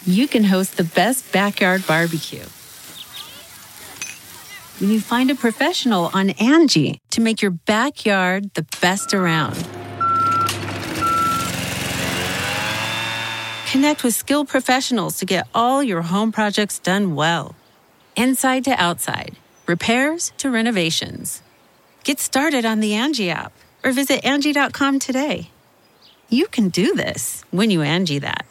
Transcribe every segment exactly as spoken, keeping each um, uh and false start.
you can host the best backyard barbecue. When you find a professional on Angie to make your backyard the best around. Connect with skilled professionals to get all your home projects done well. Inside to outside, repairs to renovations. Get started on the Angie app or visit Angie dot com today. You can do this when you Angie that.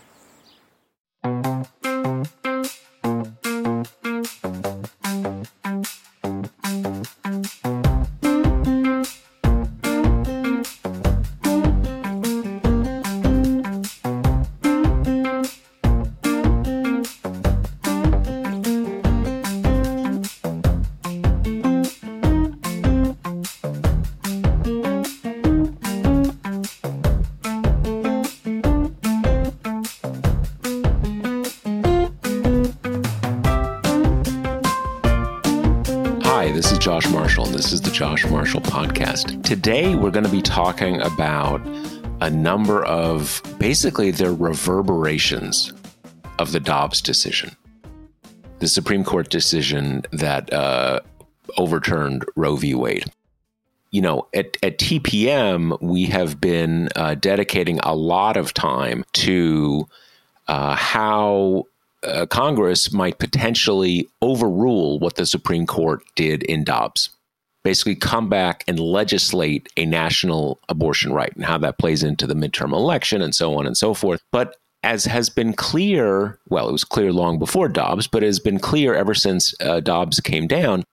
This is Josh Marshall, and this is the Josh Marshall Podcast. Today, we're going to be talking about a number of, basically, the reverberations of the Dobbs decision, the Supreme Court decision that uh, overturned Roe v. Wade. You know, at, at T P M, we have been uh, dedicating a lot of time to uh, how Uh, Congress might potentially overrule what the Supreme Court did in Dobbs, basically come back and legislate a national abortion right and how that plays into the midterm election and so on and so forth. But as has been clear, well, it was clear long before Dobbs, but it has been clear ever since uh, Dobbs came down,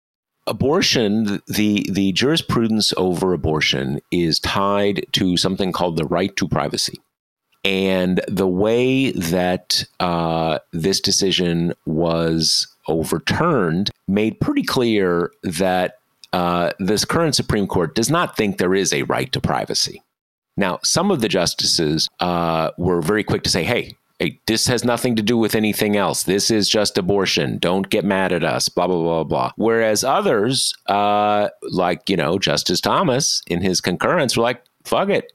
abortion, the, the jurisprudence over abortion is tied to something called the right to privacy. And the way that uh, this decision was overturned made pretty clear that uh, this current Supreme Court does not think there is a right to privacy. Now, some of the justices uh, were very quick to say, hey, hey, this has nothing to do with anything else. This is just abortion. Don't get mad at us, blah, blah, blah, blah. Whereas others, uh, like, you know, Justice Thomas in his concurrence were like, fuck it.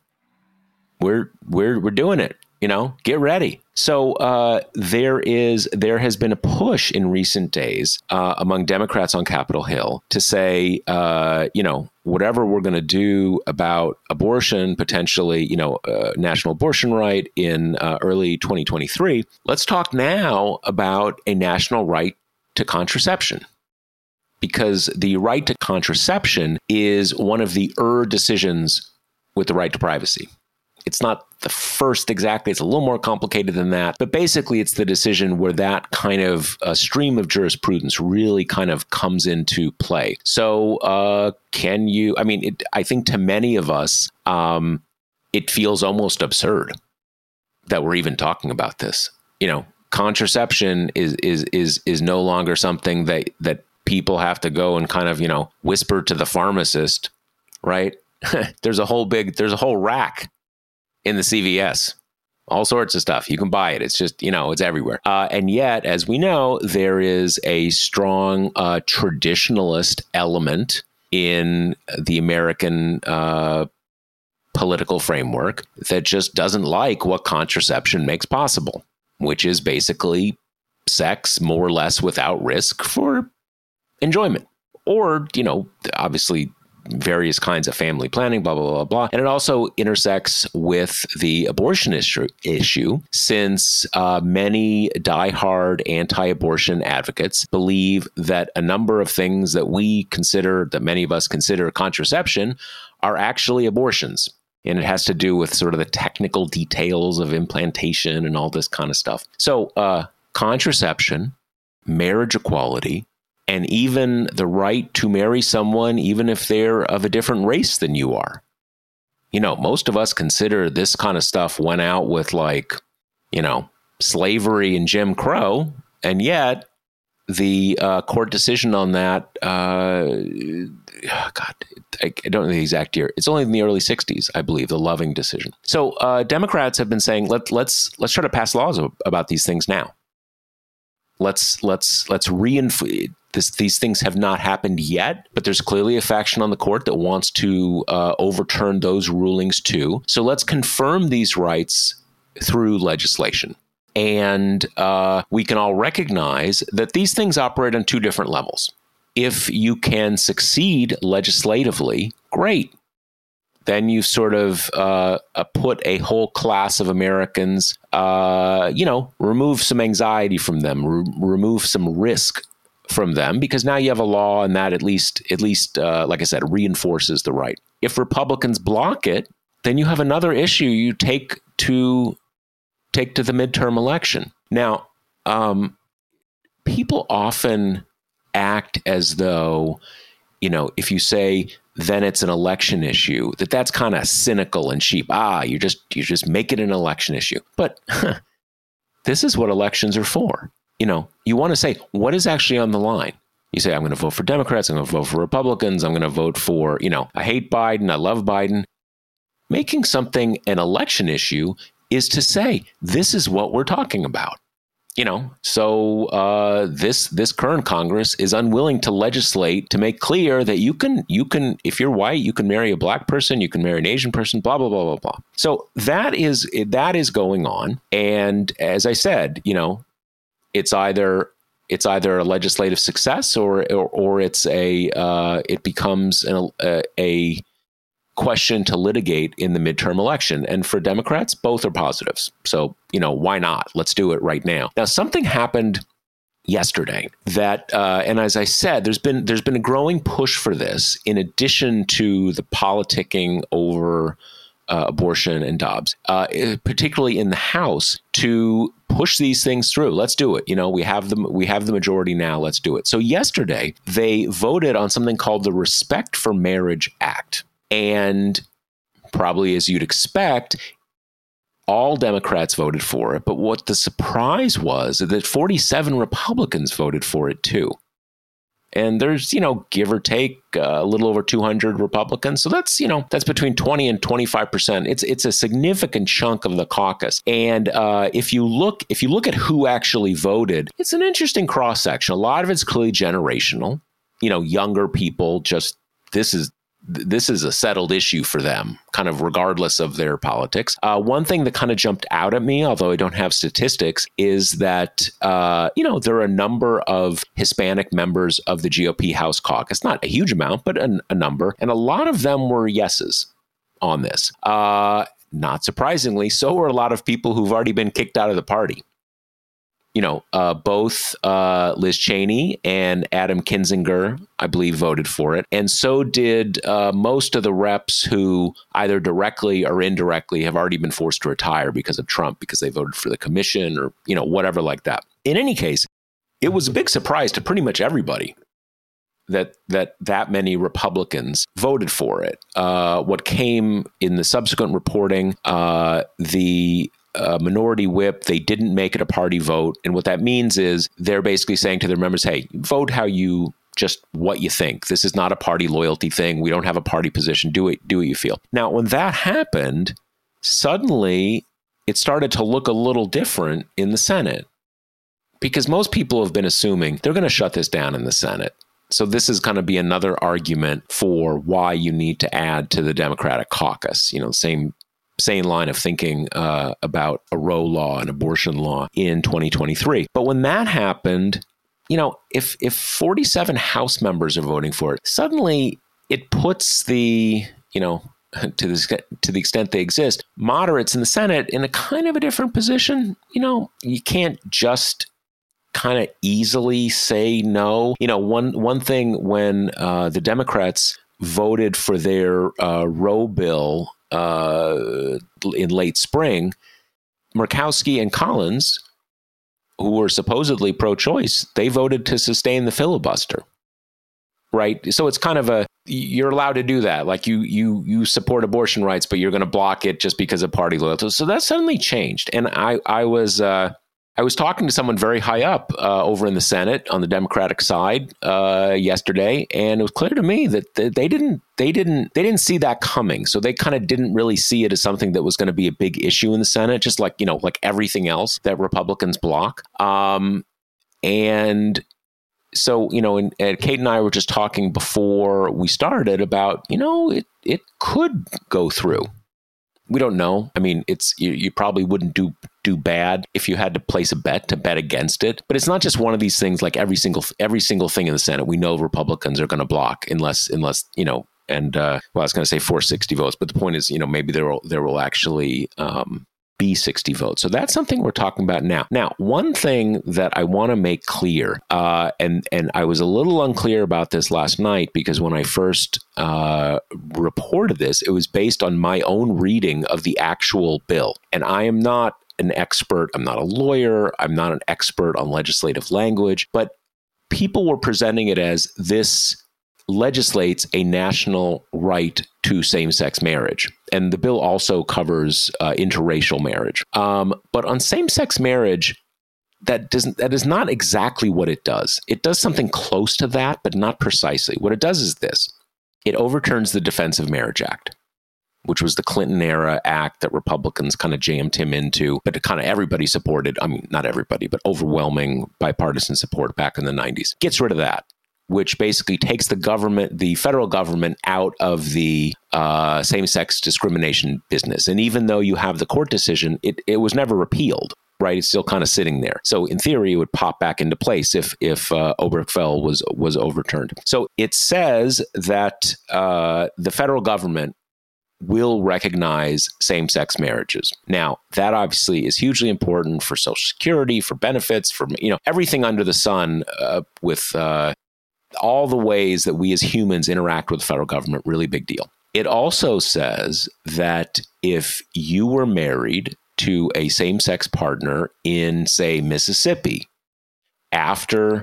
We're we're we're doing it, you know, get ready. So uh, there is there has been a push in recent days uh, among Democrats on Capitol Hill to say, uh, you know, whatever we're going to do about abortion, potentially, you know, uh, national abortion right in uh, early twenty twenty-three. Let's talk now about a national right to contraception, because the right to contraception is one of the er decisions with the right to privacy. It's not the first exactly. It's a little more complicated than that. But basically, it's the decision where that kind of uh, stream of jurisprudence really kind of comes into play. So uh, can you, I mean, it, I think to many of us, um, it feels almost absurd that we're even talking about this. You know, contraception is is is is no longer something that that people have to go and kind of, you know, whisper to the pharmacist, right? there's a whole big, there's a whole rack in the C V S, all sorts of stuff. You can buy it. It's just, you know, it's everywhere. Uh, and yet, as we know, there is a strong uh, traditionalist element in the American uh, political framework that just doesn't like what contraception makes possible, which is basically sex more or less without risk for enjoyment. Or, you know, obviously, various kinds of family planning, blah, blah, blah, blah. And it also intersects with the abortion issue, issue since uh, many diehard anti-abortion advocates believe that a number of things that we consider, that many of us consider contraception, are actually abortions. And it has to do with sort of the technical details of implantation and all this kind of stuff. So uh, contraception, marriage equality, and even the right to marry someone, even if they're of a different race than you are. You know, most of us consider this kind of stuff went out with, like, you know, slavery and Jim Crow. And yet the uh, court decision on that, uh, God, I, I don't know the exact year. It's only in the early sixties, I believe, the Loving decision. So uh, Democrats have been saying, Let, let's let's try to pass laws about these things now. Let's let's let's reinforce. This, these things have not happened yet, but there's clearly a faction on the court that wants to uh, overturn those rulings too. So let's confirm these rights through legislation. And uh, we can all recognize that these things operate on two different levels. If you can succeed legislatively, great. Then you sort of uh, uh, put a whole class of Americans, uh, you know, remove some anxiety from them, re- remove some risk from them, because now you have a law, and that at least, at least, uh, like I said, reinforces the right. If Republicans block it, then you have another issue you take to take to the midterm election. Now, um, people often act as though, you know, if you say then it's an election issue, that that's kind of cynical and cheap. Ah, you just you just make it an election issue. But huh, this is what elections are for. You know, you want to say what is actually on the line. You say, I'm going to vote for Democrats, I'm going to vote for Republicans, I'm going to vote for, you know, I hate Biden, I love Biden. Making something an election issue is to say, this is what we're talking about. You know, so uh, this this current Congress is unwilling to legislate to make clear that you can you can if you're white, you can marry a black person, you can marry an Asian person, blah, blah, blah, blah, blah. So that is that is going on. And as I said, you know, it's either it's either a legislative success or or, or it's a uh, it becomes an, a, a question to litigate in the midterm election. And for Democrats, both are positives. So, you know, why not? Let's do it right now. Now, something happened yesterday that, uh, and as I said, there's been there's been a growing push for this, in addition to the politicking over uh, abortion and Dobbs, uh, particularly in the House, to push these things through. Let's do it. You know, we have the we have the majority now. Let's do it. So yesterday, they voted on something called the Respect for Marriage Act. And probably as you'd expect, all Democrats voted for it. But what the surprise was is that forty-seven Republicans voted for it too. And there's, you know, give or take uh, a little over two hundred Republicans. So that's, you know, that's between twenty and twenty-five percent. It's it's a significant chunk of the caucus. And uh, if you look if you look at who actually voted, it's an interesting cross section. A lot of it's clearly generational. You know, younger people, just this is This is a settled issue for them, kind of regardless of their politics. Uh, one thing that kind of jumped out at me, although I don't have statistics, is that, uh, you know, there are a number of Hispanic members of the G O P House caucus, not a huge amount, but a, a number. And a lot of them were yeses on this. Uh, not surprisingly, so were a lot of people who've already been kicked out of the party. You know, uh, both uh, Liz Cheney and Adam Kinzinger, I believe, voted for it. And so did uh, most of the reps who either directly or indirectly have already been forced to retire because of Trump, because they voted for the commission or, you know, whatever like that. In any case, it was a big surprise to pretty much everybody that that that many Republicans voted for it. Uh, what came in the subsequent reporting, uh, the Uh, minority whip, they didn't make it a party vote. And what that means is they're basically saying to their members, hey, vote how you, just what you think. This is not a party loyalty thing. We don't have a party position. Do it, do what you feel. Now, when that happened, suddenly it started to look a little different in the Senate, because most people have been assuming they're going to shut this down in the Senate. So this is going to be another argument for why you need to add to the Democratic caucus, you know, same same line of thinking uh, about a Roe law and abortion law in twenty twenty-three. But when that happened, you know, if if forty-seven House members are voting for it, suddenly it puts the, you know, to the, to the extent they exist, moderates in the Senate in a kind of a different position. You know, you can't just kind of easily say no. You know, one one thing when uh, the Democrats voted for their uh, Roe bill Uh, in late spring, Murkowski and Collins, who were supposedly pro-choice, they voted to sustain the filibuster, right? So it's kind of a, you're allowed to do that. Like you you you support abortion rights, but you're going to block it just because of party loyalty. So that suddenly changed. And I, I was... Uh, I was talking to someone very high up uh, over in the Senate on the Democratic side uh, yesterday, and it was clear to me that they didn't, they didn't, they didn't see that coming. So they kind of didn't really see it as something that was going to be a big issue in the Senate, just like, you know, like everything else that Republicans block. Um, and so, you know, and, and Kate and I were just talking before we started about, you know, it it could go through. We don't know. I mean, it's you, you probably wouldn't do do bad if you had to place a bet to bet against it. But it's not just one of these things. Like every single every single thing in the Senate, we know Republicans are going to block unless unless you know. And uh, well, I was going to say four sixty votes, but the point is, you know, maybe there will there will actually um, be sixty votes. So that's something we're talking about now. Now, one thing that I want to make clear, uh, and and I was a little unclear about this last night because when I first uh, reported this, it was based on my own reading of the actual bill, and I am not an expert. I'm not a lawyer. I'm not an expert on legislative language, but people were presenting it as this legislates a national right to same-sex marriage. And the bill also covers uh, interracial marriage. Um, but on same-sex marriage, that doesn't that is not exactly what it does. It does something close to that, but not precisely. What it does is this. It overturns the Defense of Marriage Act, which was the Clinton-era act that Republicans kind of jammed him into, but kind of everybody supported. I mean, not everybody, but overwhelming bipartisan support back in the nineties. Gets rid of that, which basically takes the government, the federal government, out of the uh, same-sex discrimination business. And even though you have the court decision, it, it was never repealed, right? It's still kind of sitting there. So in theory, it would pop back into place if if uh, Obergefell was was overturned. So it says that uh, the federal government will recognize same-sex marriages. Now, that obviously is hugely important for Social Security, for benefits, for you know everything under the sun uh, with uh, all the ways that we as humans interact with the federal government. Really big deal. It also says that if you were married to a same-sex partner in, say, Mississippi, after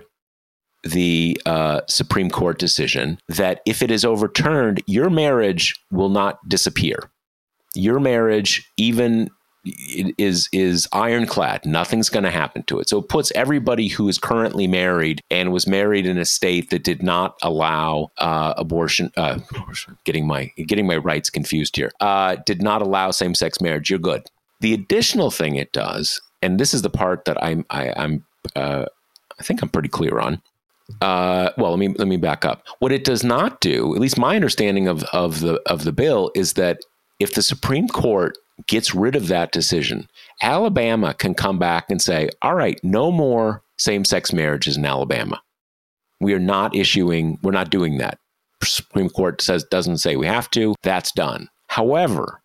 the uh, Supreme Court decision, that if it is overturned, your marriage will not disappear. Your marriage, even is is ironclad. Nothing's going to happen to it. So it puts everybody who is currently married and was married in a state that did not allow uh, abortion, uh, getting my getting my rights confused here, uh, did not allow same-sex marriage. You're good. The additional thing it does, and this is the part that I'm I, I'm uh, I think I'm pretty clear on. Uh, well, let me let me back up. What it does not do, at least my understanding of of the of the bill, is that if the Supreme Court gets rid of that decision, Alabama can come back and say, all right, no more same-sex marriages in Alabama. We are not issuing, we're not doing that. Supreme Court says, doesn't say we have to, that's done. However,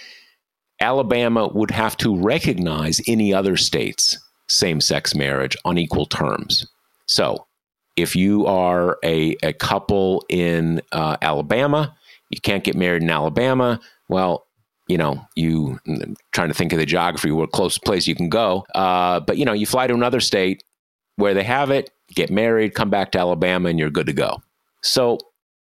Alabama would have to recognize any other state's same-sex marriage on equal terms. So if you are a, a couple in uh, Alabama, you can't get married in Alabama, well, you know, you I'm trying to think of the geography, what closest place you can go. Uh, but, you know, you fly to another state where they have it, get married, come back to Alabama, and you're good to go. So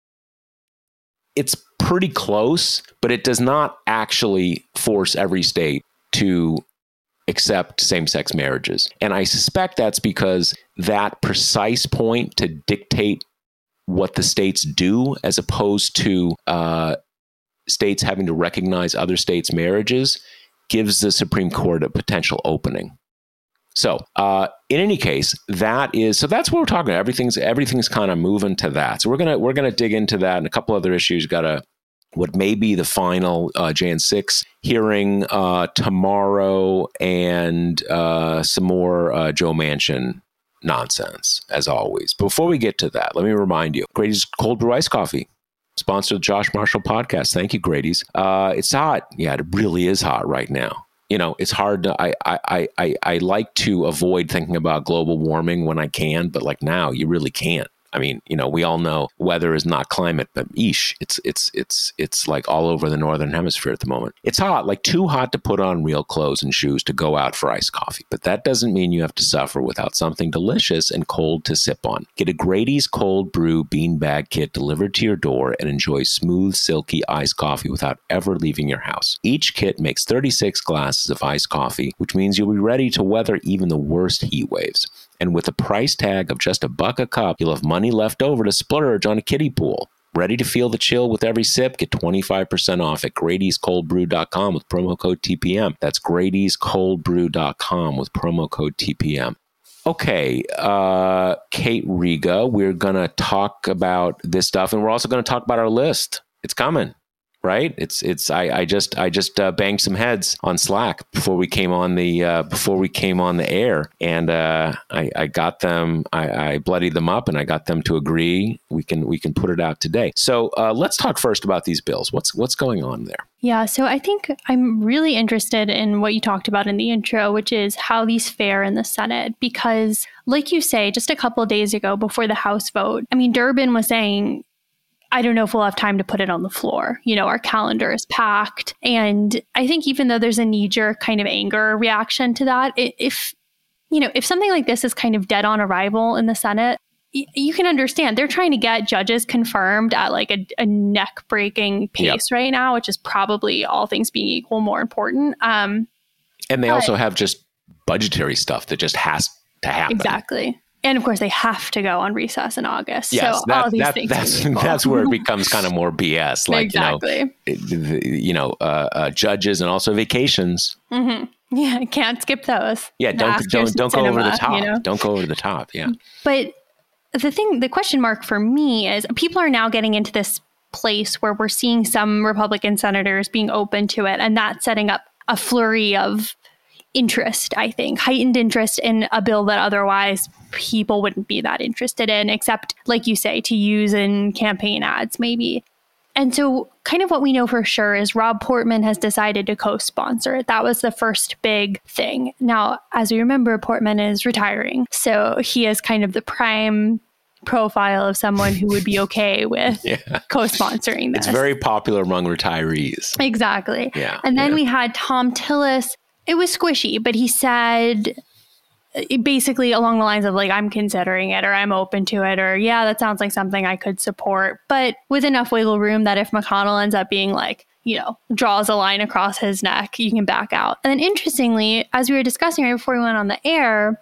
it's pretty close, but it does not actually force every state to accept same-sex marriages. And I suspect that's because that precise point to dictate what the states do, as opposed to uh, states having to recognize other states' marriages, gives the Supreme Court a potential opening. So, uh, in any case, that is so. That's what we're talking about. Everything's everything's kind of moving to that. So we're gonna we're gonna dig into that and a couple other issues. Got a what may be the final uh, January sixth hearing uh, tomorrow, and uh, some more uh, Joe Manchin nonsense as always. Before we get to that, let me remind you: Grady's Cold Brew Iced Coffee, sponsor of the Josh Marshall podcast. Thank you, Grady's. Uh, it's hot. Yeah, it really is hot right now. You know, it's hard to, I, I, I, I like to avoid thinking about global warming when I can, but like now you really can't. I mean, you know, we all know weather is not climate, but eesh, it's it's it's it's like all over the northern hemisphere at the moment. It's hot, like too hot to put on real clothes and shoes to go out for iced coffee. But that doesn't mean you have to suffer without something delicious and cold to sip on. Get a Grady's Cold Brew Beanbag Kit delivered to your door and enjoy smooth, silky iced coffee without ever leaving your house. Each kit makes thirty-six glasses of iced coffee, which means you'll be ready to weather even the worst heat waves. And with a price tag of just a buck a cup, you'll have money left over to splurge on a kiddie pool. Ready to feel the chill with every sip? Get twenty-five percent off at Grady's Cold Brew dot com with promo code T P M. That's Grady's Cold Brew dot com with promo code T P M. Okay, uh, Kate Riga, we're going to talk about this stuff, and we're also going to talk about our list. It's coming. right? It's it's I, I just I just uh, banged some heads on Slack before we came on the uh, before we came on the air, and uh, I, I got them. I, I bloodied them up, and I got them to agree. We can we can put it out today. So uh, let's talk first about these bills. What's what's going on there? Yeah, so I think I'm really interested in what you talked about in the intro, which is how these fare in the Senate, because like you say, just a couple of days ago before the House vote, I mean, Durbin was saying, I don't know if we'll have time to put it on the floor. You know, our calendar is packed. And I think even though there's a knee-jerk kind of anger reaction to that, if, you know, if something like this is kind of dead on arrival in the Senate, y- you can understand they're trying to get judges confirmed at like a, a neck-breaking pace yep. right now, which is probably, all things being equal, more important. Um, and they but, also have just budgetary stuff that just has to happen. Exactly. And of course, they have to go on recess in August. Yes, so that, all these that, things that's that's where it becomes kind of more B S. Like, exactly. you know, you know uh, uh, judges and also vacations. Mm-hmm. Yeah, can't skip those. Yeah, don't don't don't go cinema, over the top. You know? Don't go over the top. Yeah. But the thing, the question mark for me is people are now getting into this place where we're seeing some Republican senators being open to it, and that's setting up a flurry of interest, I think, heightened interest in a bill that otherwise people wouldn't be that interested in, except, like you say, to use in campaign ads, maybe. And so kind of what we know for sure is Rob Portman has decided to co-sponsor it. That was the first big thing. Now, as we remember, Portman is retiring. So he is kind of the prime profile of someone who would be okay with yeah. co-sponsoring this. It's very popular among retirees. Exactly. Yeah. And then yeah. we had Thom Tillis. It was squishy, but he said basically along the lines of like, I'm considering it, or I'm open to it, or yeah, that sounds like something I could support, but with enough wiggle room that if McConnell ends up being like, you know, draws a line across his neck, you can back out. And then interestingly, as we were discussing right before we went on the air,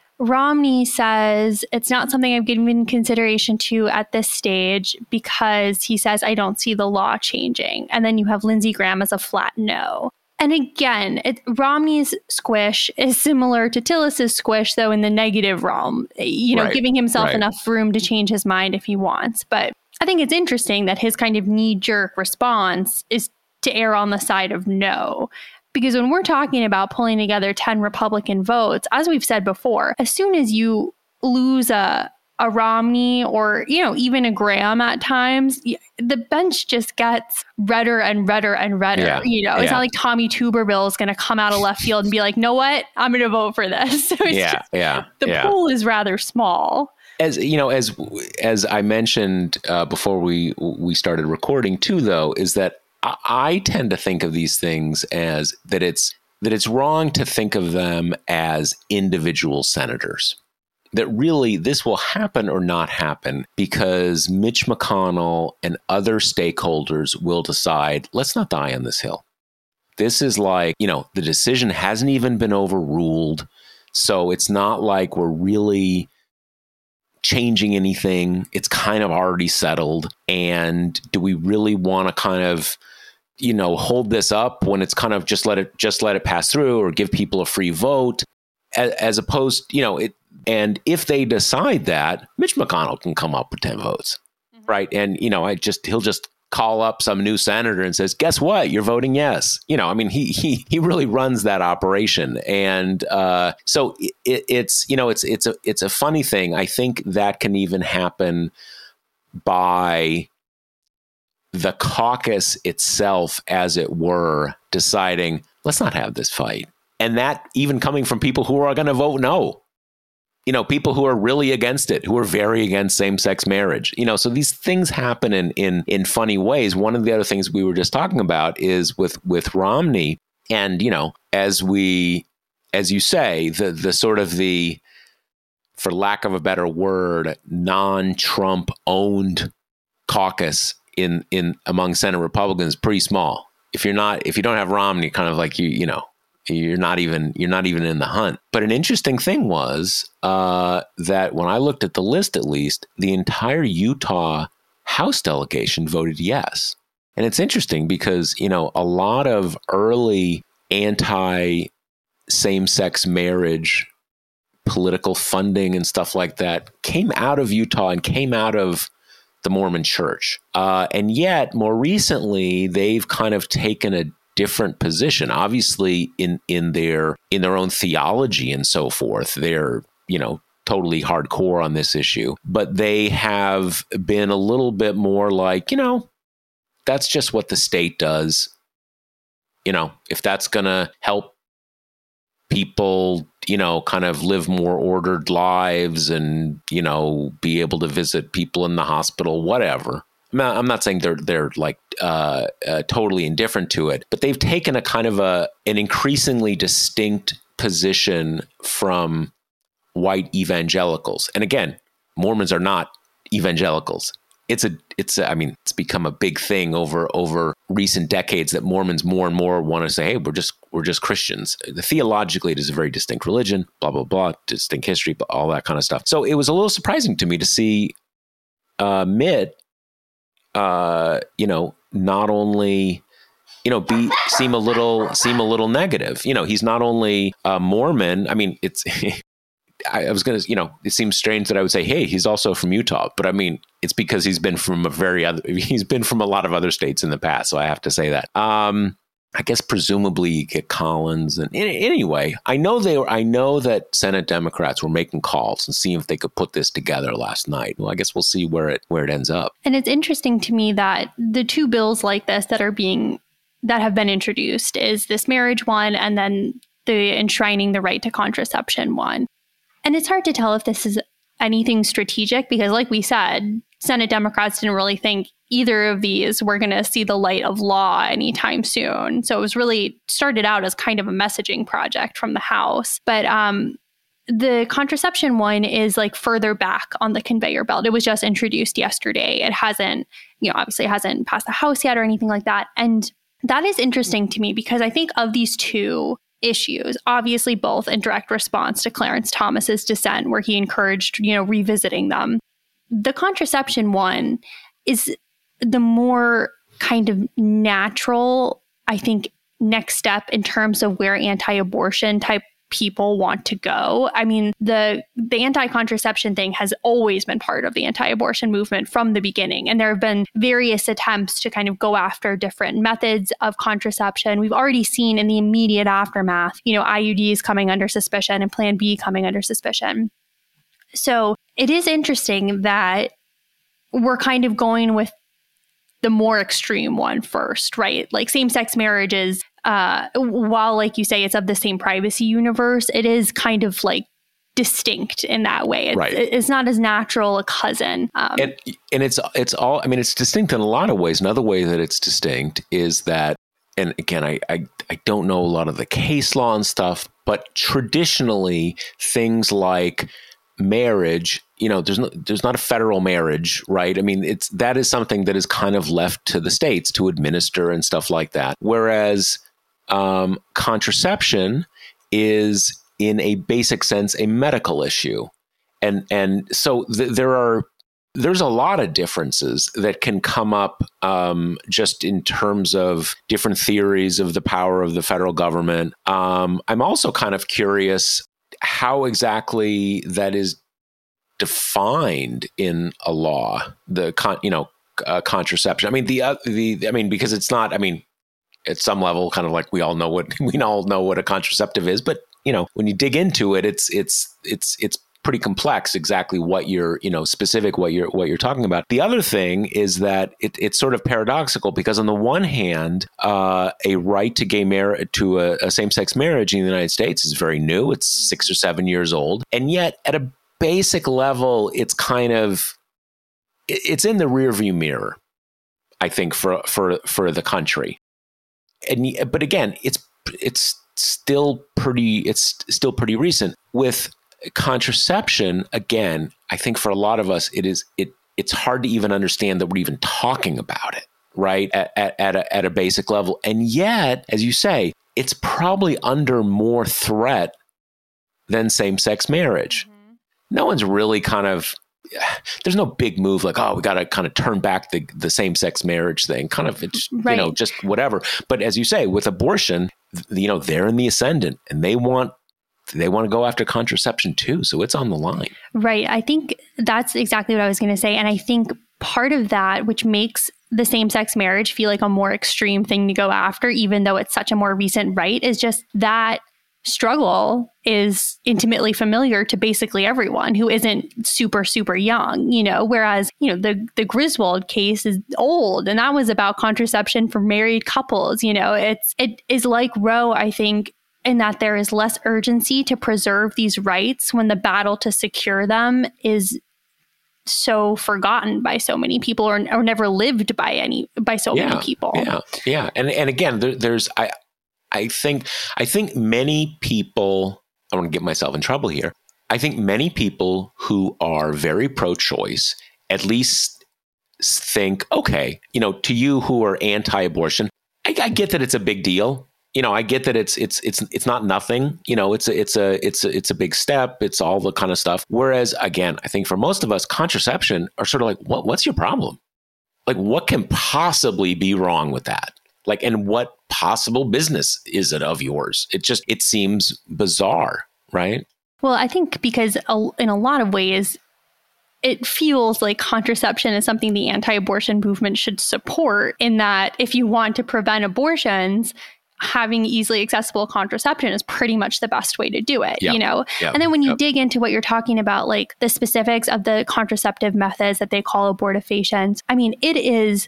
Romney says it's not something I've given consideration to at this stage because he says, I don't see the law changing. And then you have Lindsey Graham as a flat no. And again, it, Romney's squish is similar to Tillis's squish, though in the negative realm, you know, right, giving himself right. enough room to change his mind if he wants. But I think it's interesting that his kind of knee-jerk response is to err on the side of no. Because when we're talking about pulling together ten Republican votes, as we've said before, as soon as you lose a a Romney or, you know, even a Graham at times, the bench just gets redder and redder and redder. Yeah. You know, it's yeah. not like Tommy Tuberville is going to come out of left field and be like, know what, I'm going to vote for this. So it's yeah, just, yeah, the yeah. pool is rather small. As you know, as as I mentioned uh, before we we started recording too, though, is that I, I tend to think of these things as that it's that it's wrong to think of them as individual senators. That really this will happen or not happen because Mitch McConnell and other stakeholders will decide, let's not die on this hill. This is like, you know, the decision hasn't even been overruled. So it's not like we're really changing anything. It's kind of already settled. And do we really want to kind of, you know, hold this up when it's kind of just let it just let it pass through or give people a free vote as, as opposed, you know, it. And if they decide that, Mitch McConnell can come up with ten votes, mm-hmm. right? And, you know, I just he'll just call up some new senator and says, guess what? You're voting yes. You know, I mean, he he he really runs that operation. And uh, so it, it's, you know, it's it's a it's a funny thing. I think that can even happen by the caucus itself, as it were, deciding, let's not have this fight. And that even coming from people who are going to vote no. You know, people who are really against it, who are very against same-sex marriage. You know, so these things happen in in in funny ways. One of the other things we were just talking about is with with Romney, and you know, as we as you say, the the sort of the, for lack of a better word, non-Trump owned caucus in in among Senate Republicans pretty small. If you're not if you don't have Romney, kind of like you you know. You're not even you're not even in the hunt. But an interesting thing was uh, that when I looked at the list, at least, the entire Utah House delegation voted yes. And it's interesting because, you know, a lot of early anti same-sex marriage political funding and stuff like that came out of Utah and came out of the Mormon Church. Uh, and yet, more recently, they've kind of taken a different position. Obviously, in in their in their own theology and so forth, they're, you know, totally hardcore on this issue. But they have been a little bit more like, you know, that's just what the state does. You know, if that's going to help people, you know, kind of live more ordered lives and, you know, be able to visit people in the hospital, whatever. I'm not, I'm not saying they're they're like uh, uh, totally indifferent to it, but they've taken a kind of a an increasingly distinct position from white evangelicals. And again, Mormons are not evangelicals. It's a, it's, a, I mean, it's become a big thing over, over recent decades that Mormons more and more want to say, hey, we're just, we're just Christians. Theologically, it is a very distinct religion, blah, blah, blah, distinct history, all that kind of stuff. So it was a little surprising to me to see uh, Mitt, uh, you know, not only, you know, be, seem a little, seem a little negative. You know, he's not only a Mormon. I mean, it's, I was going to, you know, it seems strange that I would say, hey, he's also from Utah. But I mean, it's because he's been from a very other, he's been from a lot of other states in the past. So I have to say that. Um, I guess presumably you get Collins. And anyway, I know they were, I know that Senate Democrats were making calls and seeing if they could put this together last night. Well, I guess we'll see where it, where it ends up. And it's interesting to me that the two bills like this that are being, that have been introduced is this marriage one and then the enshrining the right to contraception one. And it's hard to tell if this is anything strategic because, like we said, Senate Democrats didn't really think either of these were going to see the light of law anytime soon. So it was really started out as kind of a messaging project from the House. But um, the contraception one is like further back on the conveyor belt. It was just introduced yesterday. It hasn't, you know, obviously it hasn't passed the House yet or anything like that. And that is interesting to me because I think of these two issues, obviously both in direct response to Clarence Thomas's dissent, where he encouraged, you know, revisiting them. The contraception one is the more kind of natural, I think, next step in terms of where anti-abortion type people want to go. I mean, the the anti-contraception thing has always been part of the anti-abortion movement from the beginning. And there have been various attempts to kind of go after different methods of contraception. We've already seen in the immediate aftermath, you know, I U Ds coming under suspicion and Plan B coming under suspicion. So it is interesting that we're kind of going with the more extreme one first, right? Like same-sex marriages, uh, while like you say, it's of the same privacy universe, it is kind of like distinct in that way. It's, right. It's not as natural a cousin. Um, and and it's it's all, I mean, it's distinct in a lot of ways. Another way that it's distinct is that, and again, I, I, I don't know a lot of the case law and stuff, but traditionally things like marriage, you know, there's no, there's not a federal marriage, right? I mean, it's, that is something that is kind of left to the states to administer and stuff like that. Whereas um, contraception is, in a basic sense, a medical issue. And, and so th- there are, there's a lot of differences that can come up um, just in terms of different theories of the power of the federal government. Um, I'm also kind of curious how exactly that is defined in a law, the con, you know, uh, contraception. I mean, the, uh, the, I mean, because it's not, I mean, at some level, kind of like we all know what, we all know what a contraceptive is, but you know, when you dig into it, it's, it's, it's, it's pretty complex exactly what you're, you know, specific, what you're, what you're talking about. The other thing is that it, it's sort of paradoxical because on the one hand, uh, a right to gay marriage, to a, a same-sex marriage in the United States is very new. It's six or seven years old. And yet at a basic level, it's kind of, it's in the rearview mirror, I think, for, for, for the country. And, but again, it's, it's still pretty, it's still pretty recent. With contraception, again, I think for a lot of us, it is, it, it's hard to even understand that we're even talking about it, right? At, at, at, a, at a basic level. And yet, as you say, it's probably under more threat than same-sex marriage. Mm-hmm. No one's really kind of, there's no big move like, oh, we got to kind of turn back the, the same-sex marriage thing. Kind of, it's, right. you know, just whatever. But as you say, with abortion, you know, they're in the ascendant and they want, they want to go after contraception too. So it's on the line. Right. I think that's exactly what I was going to say. And I think part of that, which makes the same-sex marriage feel like a more extreme thing to go after, even though it's such a more recent right, is just that struggle is intimately familiar to basically everyone who isn't super, super young, you know, whereas, you know, the, the Griswold case is old, and that was about contraception for married couples. You know, it's, it is like Roe, I think, in that there is less urgency to preserve these rights when the battle to secure them is so forgotten by so many people, or, or never lived by any, by so yeah, many people. Yeah. Yeah. And, and again, there, there's, I, I think, I think many people, I want to get myself in trouble here. I think many people who are very pro-choice at least think, okay, you know, to you who are anti-abortion, I, I get that it's a big deal. You know, I get that it's it's it's it's not nothing. You know, it's a it's a it's a, it's a big step. It's all the kind of stuff. Whereas, again, I think for most of us, contraception are sort of like, what what's your problem? Like, what can possibly be wrong with that? Like, and what possible business is it of yours? It just it seems bizarre, right? Well, I think because in a lot of ways, it feels like contraception is something the anti-abortion movement should support, in that if you want to prevent abortions, having easily accessible contraception is pretty much the best way to do it, yep. you know? Yep. And then when you yep. dig into what you're talking about, like the specifics of the contraceptive methods that they call abortifacients, I mean, it is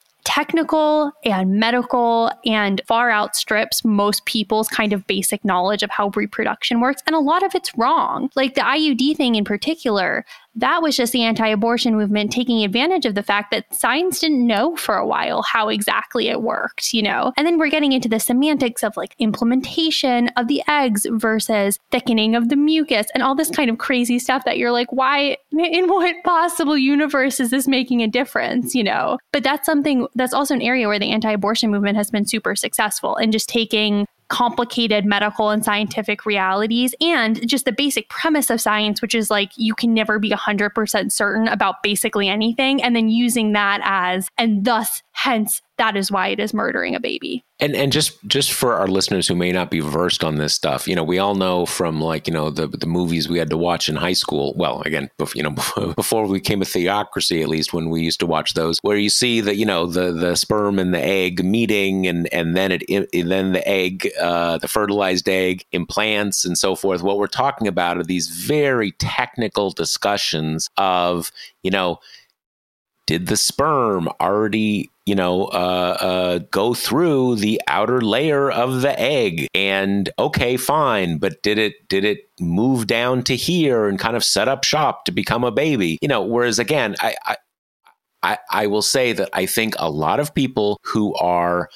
technical and medical and far outstrips most people's kind of basic knowledge of how reproduction works. And a lot of it's wrong. Like the I U D thing in particular, that was just the anti-abortion movement taking advantage of the fact that science didn't know for a while how exactly it worked, you know? And then we're getting into the semantics of like implementation of the eggs versus thickening of the mucus and all this kind of crazy stuff that you're like, why, in what possible universe is this making a difference, you know? But that's something, that's also an area where the anti-abortion movement has been super successful in just taking complicated medical and scientific realities and just the basic premise of science, which is like you can never be one hundred percent certain about basically anything, and then using that as, and thus, hence, that is why it is murdering a baby. And and just just for our listeners who may not be versed on this stuff, you know, we all know from like, you know, the the movies we had to watch in high school. Well, again, you know, before we became a theocracy, at least when we used to watch those, where you see that, you know, the the sperm and the egg meeting, and and then it, it then the egg, uh, the fertilized egg implants and so forth. What we're talking about are these very technical discussions of, you know, did the sperm already, you know, uh, uh, go through the outer layer of the egg? And okay, fine, but did it did it move down to here and kind of set up shop to become a baby? You know, whereas again, I I I, I will say that I think a lot of people who are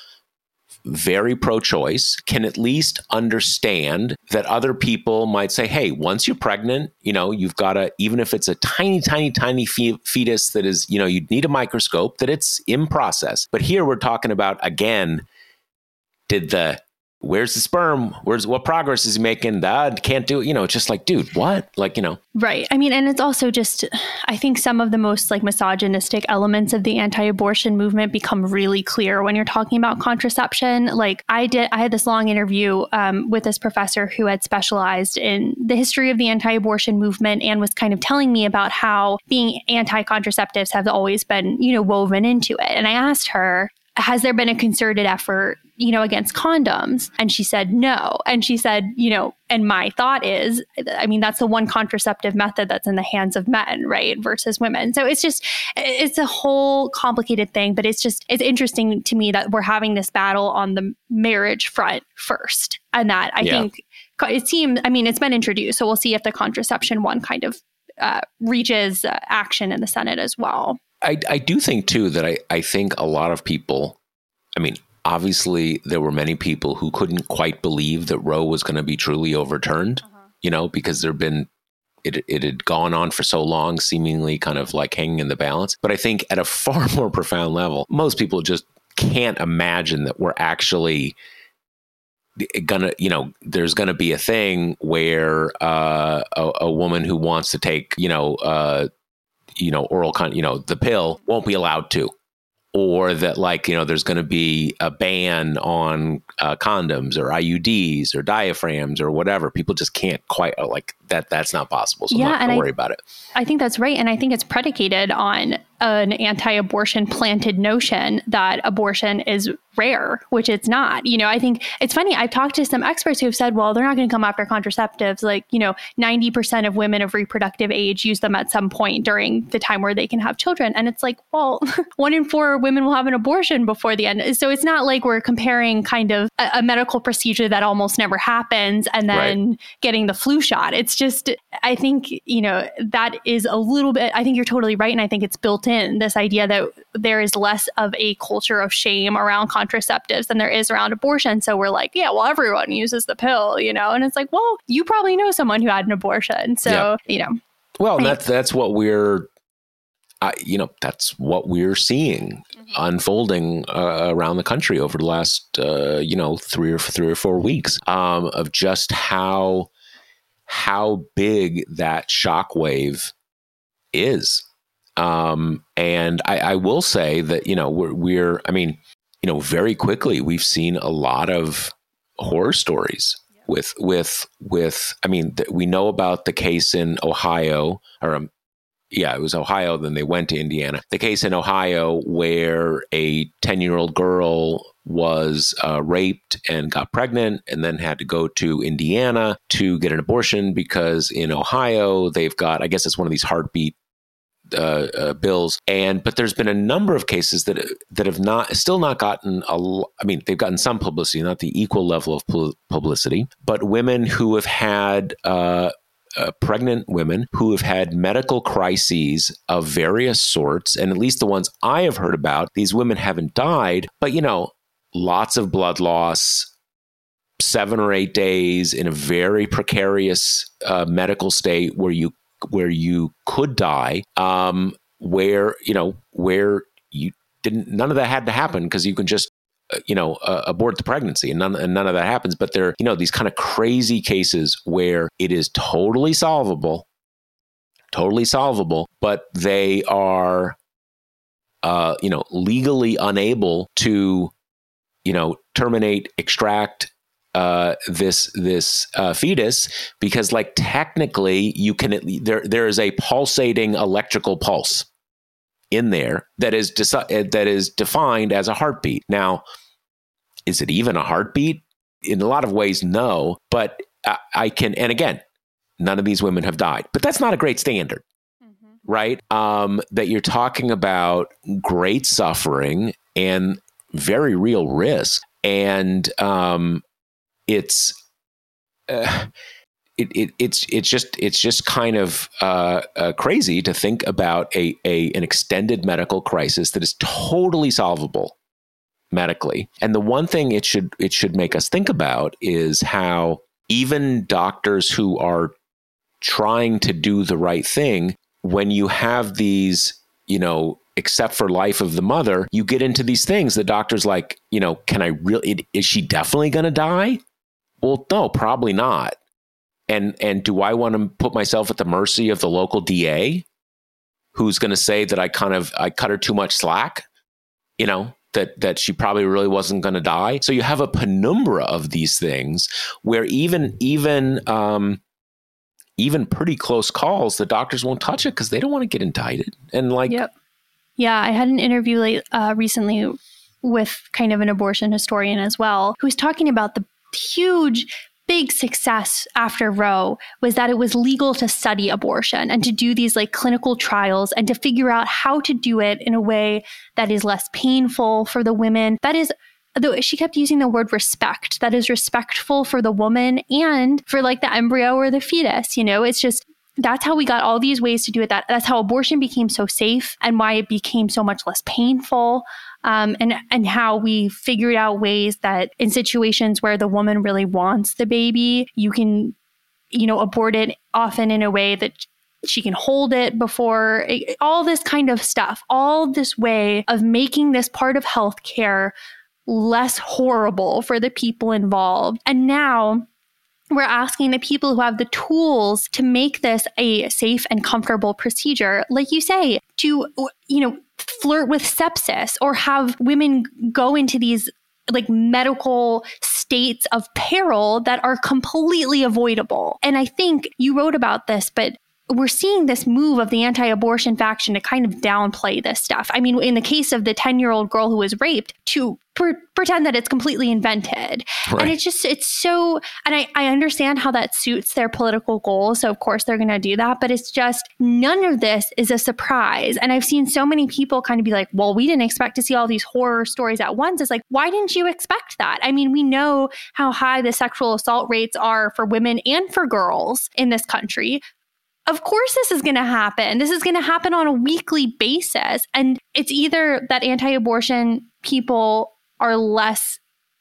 very pro-choice can at least understand that other people might say, hey, once you're pregnant, you know, you've got to, even if it's a tiny, tiny, tiny fe- fetus that is, you know, you'd need a microscope, that it's in process. But here we're talking about, again, did the, where's the sperm? Where's, what progress is he making? That can't do it. You know, it's just like, dude, what? Like, you know. Right. I mean, and it's also just, I think some of the most like misogynistic elements of the anti-abortion movement become really clear when you're talking about contraception. Like I did, I had this long interview um, with this professor who had specialized in the history of the anti-abortion movement and was kind of telling me about how being anti-contraceptives have always been, you know, woven into it. And I asked her, has there been a concerted effort, you know, against condoms? And she said, no. And she said, you know, and my thought is, I mean, that's the one contraceptive method that's in the hands of men, right? Versus women. So it's just, it's a whole complicated thing, but it's just, it's interesting to me that we're having this battle on the marriage front first. And that I yeah. think it seems, I mean, it's been introduced. So we'll see if the contraception one kind of uh, reaches uh, action in the Senate as well. I, I do think, too, that I, I think a lot of people, I mean, obviously, there were many people who couldn't quite believe that Roe was going to be truly overturned, uh-huh. you know, because there'd been, it, it had gone on for so long, seemingly kind of like hanging in the balance. But I think at a far more profound level, most people just can't imagine that we're actually gonna, you know, there's going to be a thing where uh, a, a woman who wants to take, you know, uh, you know, oral, con- you know, the pill won't be allowed to, or that like, you know, there's going to be a ban on uh, condoms or I U Ds or diaphragms or whatever. People just can't quite like that. That's not possible. So yeah, I'm not going to worry about it. I think that's right. And I think it's predicated on an anti-abortion planted notion that abortion is rare, which it's not. You know, I think it's funny. I've talked to some experts who have said, well, they're not going to come after contraceptives. Like, you know, ninety percent of women of reproductive age use them at some point during the time where they can have children. And it's like, well, one in four women will have an abortion before the end. So it's not like we're comparing kind of a, a medical procedure that almost never happens and then right. getting the flu shot. It's just, I think, you know, that is a little bit, I think you're totally right. And I think it's built in this idea that there is less of a culture of shame around contraceptives than there is around abortion. So we're like, yeah, well, everyone uses the pill, you know, and it's like, well, you probably know someone who had an abortion. So, yeah. you know. Well, I, that's, that's what we're, uh, you know, that's what we're seeing mm-hmm. unfolding uh, around the country over the last, uh, you know, three or three or four weeks um, of just how, how big that shockwave is. Um, and I, I will say that, you know, we're, we're, I mean, you know, very quickly, we've seen a lot of horror stories yeah. with, with, with, I mean, th- we know about the case in Ohio, or, um, yeah, it was Ohio, then they went to Indiana. The case in Ohio where a ten-year-old girl was uh, raped and got pregnant and then had to go to Indiana to get an abortion because in Ohio, they've got, I guess it's one of these heartbeat Uh, uh, bills. And, but there's been a number of cases that, that have not, still not gotten, a, I mean, they've gotten some publicity, not the equal level of pu- publicity, but women who have had, uh, uh, pregnant women who have had medical crises of various sorts. And at least the ones I have heard about, these women haven't died, but, you know, lots of blood loss, seven or eight days in a very precarious uh, medical state where you where you could die, um, where, you know, where you didn't, none of that had to happen because you can just, uh, you know, uh, abort the pregnancy and none, and none of that happens. But there, you know, these kind of crazy cases where it is totally solvable, totally solvable, but they are, uh, you know, legally unable to, you know, terminate, extract, Uh, this this uh, fetus because, like, technically, you can at least, there there is a pulsating electrical pulse in there that is deci- that is defined as a heartbeat. Now, is it even a heartbeat? In a lot of ways, no. But I, I can, and again, none of these women have died. But that's not a great standard, mm-hmm. right? Um, that you're talking about great suffering and very real risk, and um, It's uh, it, it it's it's just it's just kind of uh, uh, crazy to think about a a an extended medical crisis that is totally solvable medically. And the one thing it should it should make us think about is how even doctors who are trying to do the right thing, when you have these, you know, except for life of the mother, you get into these things. The doctor's like, you know, can I really? Is she definitely going to die? Well, no, probably not. And and do I want to put myself at the mercy of the local D A who's going to say that I kind of I cut her too much slack, you know, that that she probably really wasn't going to die? So you have a penumbra of these things where even even um, even pretty close calls, the doctors won't touch it because they don't want to get indicted. And like, yep. Yeah, I had an interview late, uh, recently with kind of an abortion historian as well, who was talking about the huge, big success after Roe was that it was legal to study abortion and to do these like clinical trials and to figure out how to do it in a way that is less painful for the women. That is, though she kept using the word respect, that is respectful for the woman and for like the embryo or the fetus. You know, it's just, that's how we got all these ways to do it. That that's how abortion became so safe and why it became so much less painful. Um, and and how we figured out ways that in situations where the woman really wants the baby, you can, you know, abort it often in a way that she can hold it before, all this kind of stuff, all this way of making this part of healthcare less horrible for the people involved. And now we're asking the people who have the tools to make this a safe and comfortable procedure, like you say, to, you know, flirt with sepsis or have women go into these like medical states of peril that are completely avoidable. And I think you wrote about this, but we're seeing this move of the anti-abortion faction to kind of downplay this stuff. I mean, in the case of the ten-year-old girl who was raped, to pre- pretend that it's completely invented. Right. And it's just, it's so, and I, I understand how that suits their political goals. So of course they're going to do that, but it's just, none of this is a surprise. And I've seen so many people kind of be like, well, we didn't expect to see all these horror stories at once. It's like, why didn't you expect that? I mean, we know how high the sexual assault rates are for women and for girls in this country. Of course, this is going to happen. This is going to happen on a weekly basis. And it's either that anti-abortion people are less,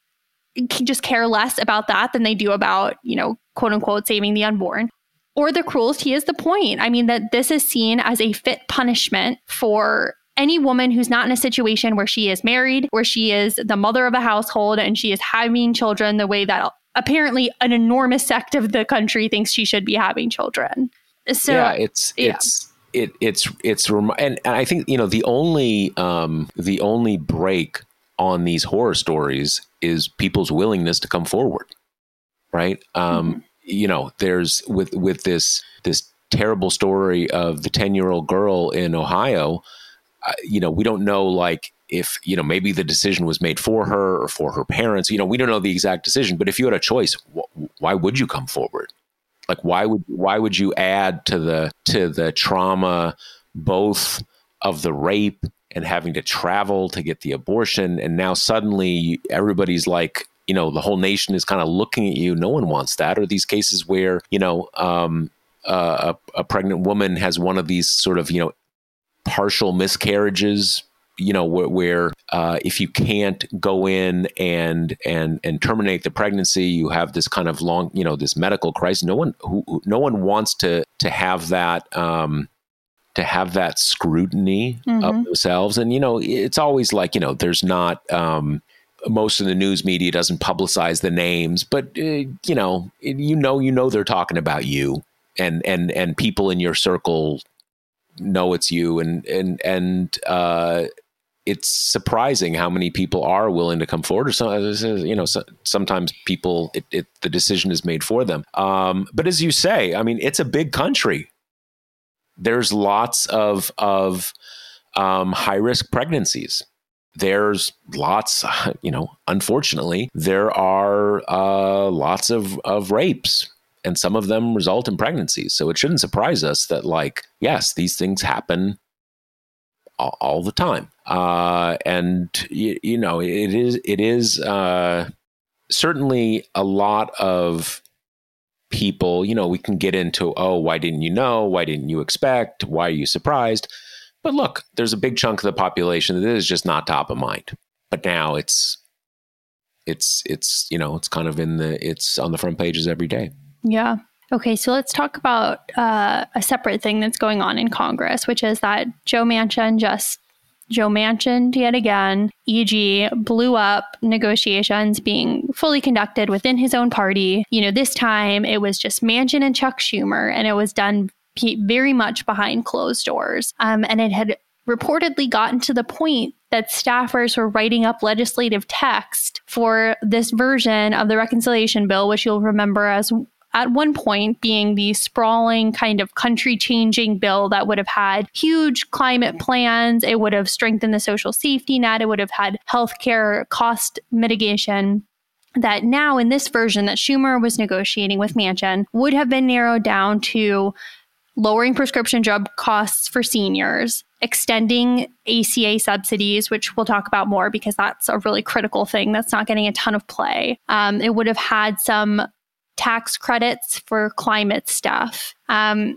just care less about that than they do about, you know, quote unquote, saving the unborn, or the cruelty is the point. I mean, that this is seen as a fit punishment for any woman who's not in a situation where she is married, where she is the mother of a household and she is having children the way that apparently an enormous sect of the country thinks she should be having children. So, yeah, it's yeah. it's it it's it's and, and I think, you know, the only um, the only break on these horror stories is people's willingness to come forward, right? Um, mm-hmm. You know, there's with with this this terrible story of the ten-year-old girl in Ohio. Uh, you know, we don't know, like, if, you know, maybe the decision was made for her or for her parents. You know, we don't know the exact decision. But if you had a choice, wh- why would you come forward? Like, why would why would you add to the to the trauma, both of the rape and having to travel to get the abortion? And now suddenly everybody's like, you know, the whole nation is kind of looking at you. No one wants that. Or these cases where, you know, um, uh, a, a pregnant woman has one of these sort of, you know, partial miscarriages, you know, where, where uh, if you can't go in and and and terminate the pregnancy, you have this kind of long, you know, this medical crisis. No one who no one wants to to have that um, to have that scrutiny mm-hmm. of themselves. And, you know, it's always like, you know, there's not um, most of the news media doesn't publicize the names, but uh, you know, you know, you know, they're talking about you, and and and people in your circle know it's you, and and and uh, it's surprising how many people are willing to come forward. Or some, you know, so, sometimes people, it, it, the decision is made for them. Um, but as you say, I mean, it's a big country. There's lots of of um, high risk pregnancies. There's lots, you know, unfortunately, there are uh, lots of of rapes. And some of them result in pregnancies. So it shouldn't surprise us that, like, yes, these things happen all, all the time. Uh, and, you, you know, it is it is uh, certainly a lot of people, you know, we can get into, oh, why didn't you know? Why didn't you expect? Why are you surprised? But look, there's a big chunk of the population that is just not top of mind. But now it's, it's, it's, you know, it's kind of in the, it's on the front pages every day. Yeah. Okay, so let's talk about uh, a separate thing that's going on in Congress, which is that Joe Manchin just, Joe Manchin yet again, for example, blew up negotiations being fully conducted within his own party. You know, this time it was just Manchin and Chuck Schumer, and it was done very much behind closed doors. Um, and it had reportedly gotten to the point that staffers were writing up legislative text for this version of the reconciliation bill, which you'll remember as at one point being the sprawling kind of country-changing bill that would have had huge climate plans. It would have strengthened the social safety net. It would have had healthcare cost mitigation. That now in this version that Schumer was negotiating with Manchin would have been narrowed down to lowering prescription drug costs for seniors, extending A C A subsidies, which we'll talk about more because that's a really critical thing that's not getting a ton of play. Um, it would have had some tax credits for climate stuff. Um,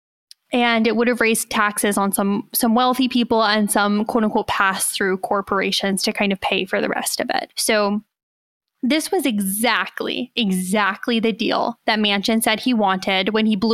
and it would have raised taxes on some some wealthy people and some quote unquote pass-through corporations to kind of pay for the rest of it. So this was exactly, exactly the deal that Manchin said he wanted when he blew up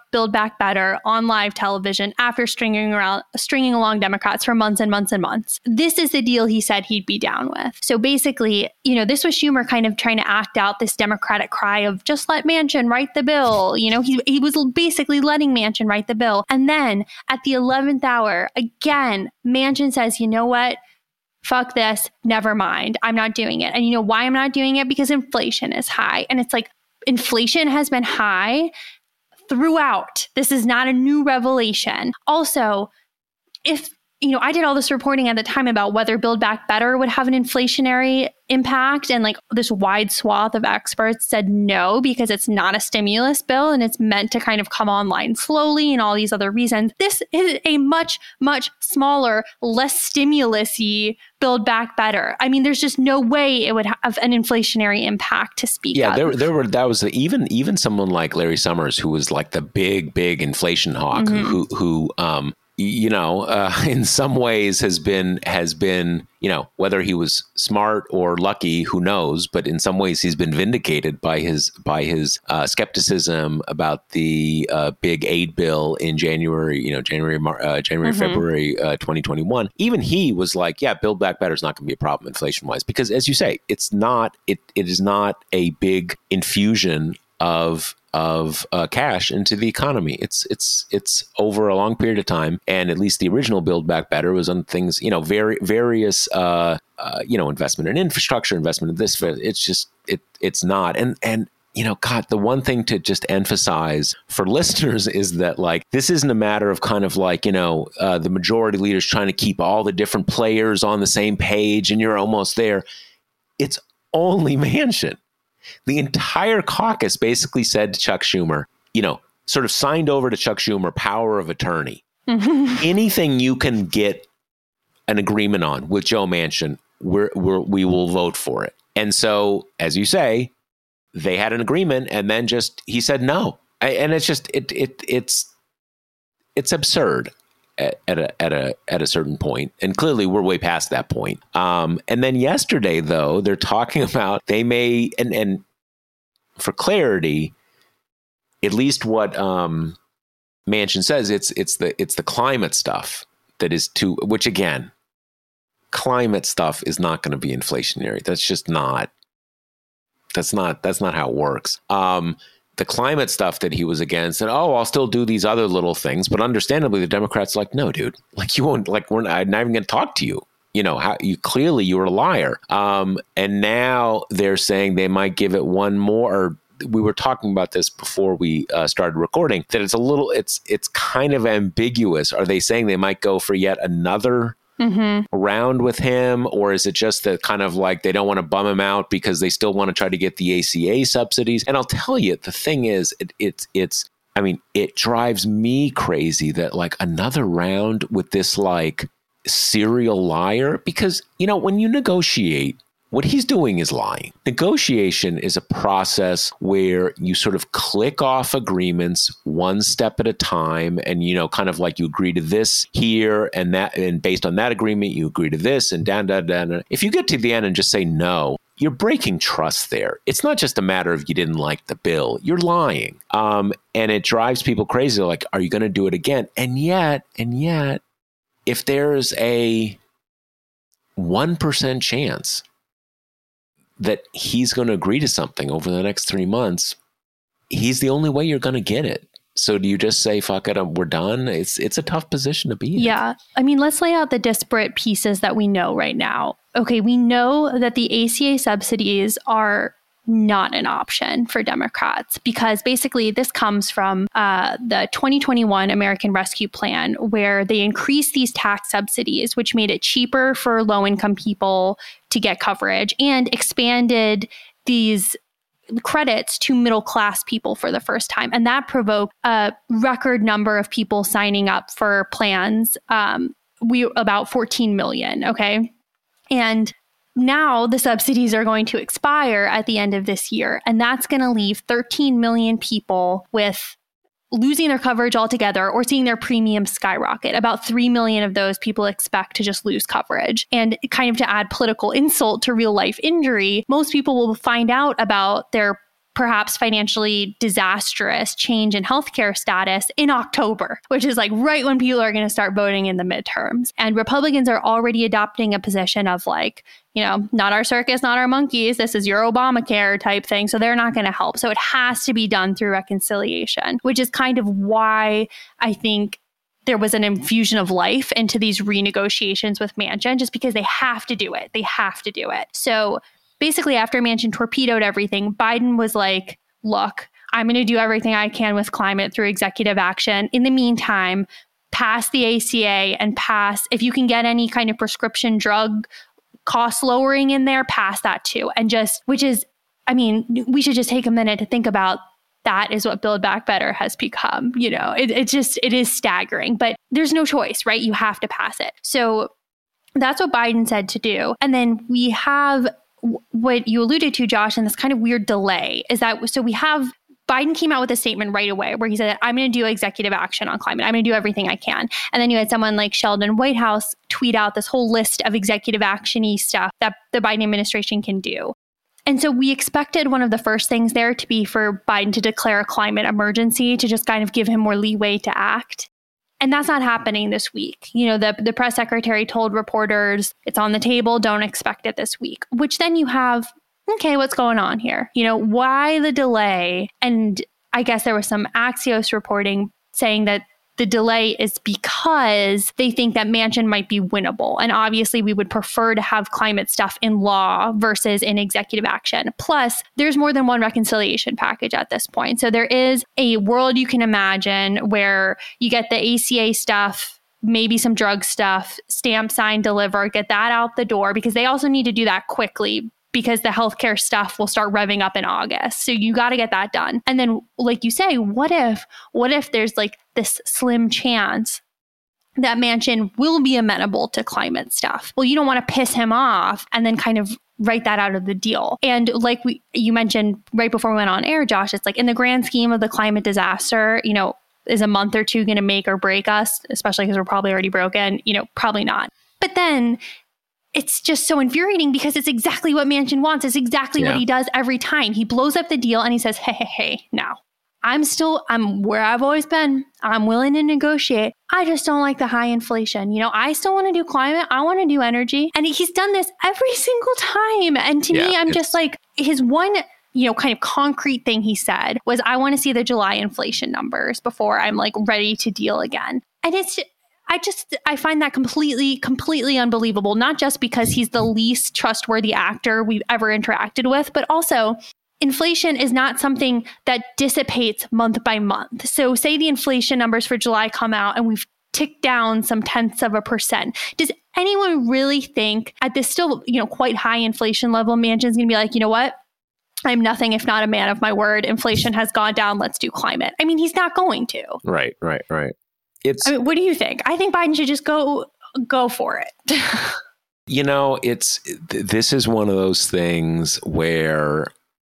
Build Back Better on live television after stringing around, stringing along Democrats for months and months and months. This is the deal he said he'd be down with. So basically, you know, this was Schumer kind of trying to act out this Democratic cry of just let Manchin write the bill. You know, he, he was basically letting Manchin write the bill. And then at the eleventh hour, again, Manchin says, you know what? Fuck this. Never mind. I'm not doing it. And you know why I'm not doing it? Because inflation is high. And it's like, inflation has been high throughout. This is not a new revelation. Also, if, you know, I did all this reporting at the time about whether Build Back Better would have an inflationary impact. And like this wide swath of experts said no, because it's not a stimulus bill and it's meant to kind of come online slowly and all these other reasons. This is a much, much smaller, less stimulus-y Build Back Better. I mean, there's just no way it would have an inflationary impact to speak yeah, of. there, there were, that was even, even someone like Larry Summers, who was like the big, big inflation hawk, mm-hmm. who, who, um, you know, uh, in some ways has been, has been, you know, whether he was smart or lucky, who knows, but in some ways he's been vindicated by his, by his uh, skepticism about the uh, big aid bill in January, you know, January, uh, January, mm-hmm. February, uh, twenty twenty-one. Even he was like, yeah, Build Back Better is not going to be a problem inflation wise, because as you say, it's not, it, it is not a big infusion of of uh, cash into the economy. It's it's it's over a long period of time, and at least the original Build Back Better was on things, you know, very various uh, uh, you know, investment in infrastructure, investment in this. It's just it it's not, and and you know, God, the one thing to just emphasize for listeners is that like this isn't a matter of kind of like, you know, uh, the majority leaders trying to keep all the different players on the same page, and you're almost there. It's only Manchin. The entire caucus basically said to Chuck Schumer, you know, sort of signed over to Chuck Schumer, power of attorney. Mm-hmm. Anything you can get an agreement on with Joe Manchin, we're, we're, we will vote for it. And so, as you say, they had an agreement, and then just he said no. I, and it's just it it it's it's absurd at, at a at a at a certain point, and clearly we're way past that point. Um, and then yesterday, though, they're talking about they may and and for clarity, at least what um, Manchin says, it's it's the it's the climate stuff that is too. Which again, climate stuff is not going to be inflationary. That's just not. That's not that's not how it works. Um, the climate stuff that he was against, and oh, I'll still do these other little things. But understandably, the Democrats are like, no, dude, like you won't, like we're not, I'm not even going to talk to you. You know, how you clearly you were a liar. Um, and now they're saying they might give it one more. Or we were talking about this before we uh, started recording, that it's a little, it's it's kind of ambiguous. Are they saying they might go for yet another Mm-hmm. round with him, or is it just that kind of like they don't want to bum him out because they still want to try to get the A C A subsidies? And I'll tell you, the thing is, it, it's it's I mean, it drives me crazy that like another round with this like serial liar, because you know when you negotiate, what he's doing is lying. Negotiation is a process where you sort of click off agreements one step at a time. And, you know, kind of like you agree to this here and that, and based on that agreement, you agree to this and down, down, down. If you get to the end and just say no, you're breaking trust there. It's not just a matter of you didn't like the bill. You're lying. Um, and it drives people crazy. Like, are you going to do it again? And yet, and yet, if there's a one percent chance that he's going to agree to something over the next three months, he's the only way you're going to get it. So do you just say, fuck it, we're done? It's it's a tough position to be in. Yeah. I mean, let's lay out the disparate pieces that we know right now. Okay, we know that the A C A subsidies are not an option for Democrats, because basically this comes from uh, the twenty twenty-one American Rescue Plan, where they increased these tax subsidies, which made it cheaper for low-income people to get coverage, and expanded these credits to middle-class people for the first time. And that provoked a record number of people signing up for plans, um, we about fourteen million, okay? And now the subsidies are going to expire at the end of this year, and that's going to leave thirteen million people with losing their coverage altogether or seeing their premium skyrocket. About three million of those people expect to just lose coverage. And kind of to add political insult to real life injury, most people will find out about their perhaps financially disastrous change in healthcare status in October, which is like right when people are going to start voting in the midterms. And Republicans are already adopting a position of like, you know, not our circus, not our monkeys. This is your Obamacare type thing. So they're not going to help. So it has to be done through reconciliation, which is kind of why I think there was an infusion of life into these renegotiations with Manchin, just because they have to do it. They have to do it. So basically, after Manchin torpedoed everything, Biden was like, look, I'm going to do everything I can with climate through executive action. In the meantime, pass the A C A and pass, if you can get any kind of prescription drug cost lowering in there, pass that too. And just, which is, I mean, we should just take a minute to think about that is what Build Back Better has become. You know, it, it just, it is staggering, but there's no choice, right? You have to pass it. So that's what Biden said to do. And then we have what you alluded to, Josh, and this kind of weird delay is that, so we have, Biden came out with a statement right away where he said, I'm going to do executive action on climate. I'm going to do everything I can. And then you had someone like Sheldon Whitehouse tweet out this whole list of executive action-y stuff that the Biden administration can do. And so we expected one of the first things there to be for Biden to declare a climate emergency, to just kind of give him more leeway to act. And that's not happening this week. You know, the, the press secretary told reporters it's on the table, don't expect it this week, which then you have, okay, what's going on here? You know, why the delay? And I guess there was some Axios reporting saying that the delay is because they think that Manchin might be winnable. And obviously we would prefer to have climate stuff in law versus in executive action. Plus, there's more than one reconciliation package at this point. So there is a world you can imagine where you get the A C A stuff, maybe some drug stuff, stamp, sign, deliver, get that out the door, because they also need to do that quickly, because the healthcare stuff will start revving up in August. So you got to get that done. And then, like you say, what if, what if there's like this slim chance that Manchin will be amenable to climate stuff? Well, you don't want to piss him off and then kind of write that out of the deal. And like we, you mentioned right before we went on air, Josh, it's like in the grand scheme of the climate disaster, you know, is a month or two going to make or break us, especially because we're probably already broken? You know, probably not. But then it's just so infuriating because it's exactly what Manchin wants. It's exactly yeah. what he does every time. He blows up the deal and he says, hey, hey, hey, now I'm still, I'm where I've always been. I'm willing to negotiate. I just don't like the high inflation. You know, I still want to do climate. I want to do energy. And he's done this every single time. And to yeah, me, I'm just like, his one, you know, kind of concrete thing he said was, I want to see the July inflation numbers before I'm like ready to deal again. And it's I just, I find that completely, completely unbelievable, not just because he's the least trustworthy actor we've ever interacted with, but also inflation is not something that dissipates month by month. So say the inflation numbers for July come out and we've ticked down some tenths of a percent. Does anyone really think at this still, you know, quite high inflation level, Manchin's going to be like, you know what? I'm nothing if not a man of my word. Inflation has gone down. Let's do climate. I mean, he's not going to. Right, right, right. It's, I mean, what do you think? I think Biden should just go go for it. You know, it's this is one of those things where,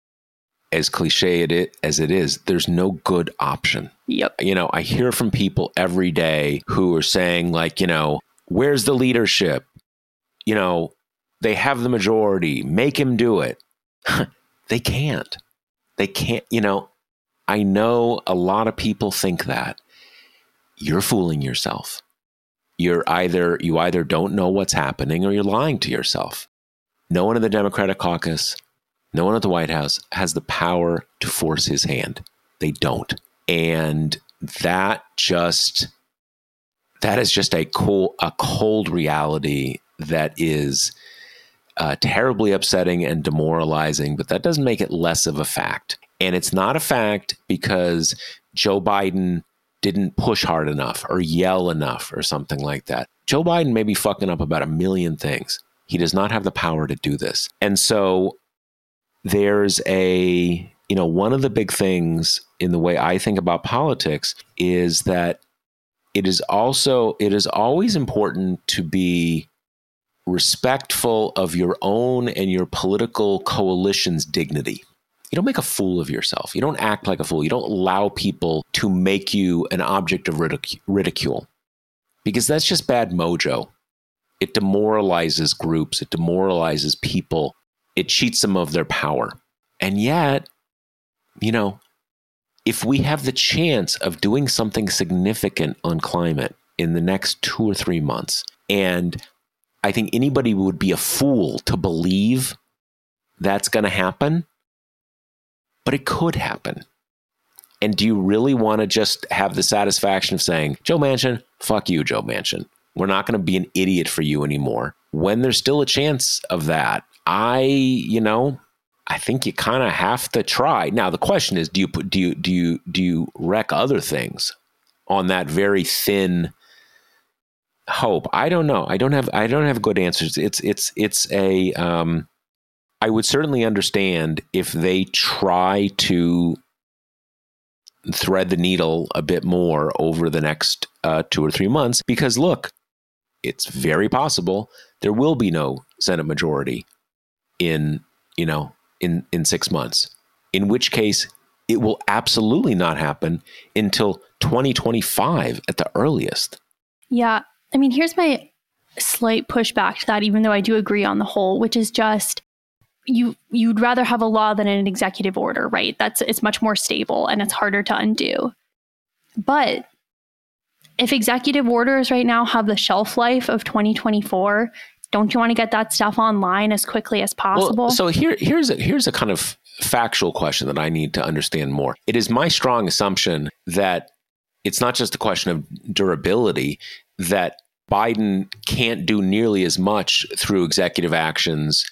as cliche it as it is, there's no good option. Yep. You know, I hear from people every day who are saying, like, you know, where's the leadership? You know, they have the majority. Make him do it. They can't. They can't. You know, I know a lot of people think that. You're fooling yourself. You're either, you either don't know what's happening or you're lying to yourself. No one in the Democratic caucus, no one at the White House has the power to force his hand. They don't. And that just, that is just a cold, a cold reality that is uh, terribly upsetting and demoralizing, but that doesn't make it less of a fact. And it's not a fact because Joe Biden didn't push hard enough or yell enough or something like that. Joe Biden may be fucking up about a million things. He does not have the power to do this. And so there's a, you know, one of the big things in the way I think about politics is that it is also, it is always important to be respectful of your own and your political coalition's dignity. You don't make a fool of yourself. You don't act like a fool. You don't allow people to make you an object of ridic- ridicule because that's just bad mojo. It demoralizes groups. It demoralizes people. It cheats them of their power. And yet, you know, if we have the chance of doing something significant on climate in the next two or three months, and I think anybody would be a fool to believe that's going to happen, but it could happen. And do you really want to just have the satisfaction of saying, Joe Manchin, fuck you, Joe Manchin. We're not going to be an idiot for you anymore. When there's still a chance of that, I, you know, I think you kind of have to try. Now, the question is, do you put, do you, do you, do you wreck other things on that very thin hope? I don't know. I don't have, I don't have good answers. It's, it's, it's a, um, I would certainly understand if they try to thread the needle a bit more over the next uh, two or three months, because look, it's very possible there will be no Senate majority in, you know, in, in six months, in which case it will absolutely not happen until twenty twenty-five at the earliest. Yeah. I mean, here's my slight pushback to that, even though I do agree on the whole, which is just, you you'd rather have a law than an executive order, right? That's it's much more stable and it's harder to undo. But if executive orders right now have the shelf life of twenty twenty-four, don't you want to get that stuff online as quickly as possible? Well, so here here's a here's a kind of factual question that I need to understand more. It is my strong assumption that it's not just a question of durability, that Biden can't do nearly as much through executive actions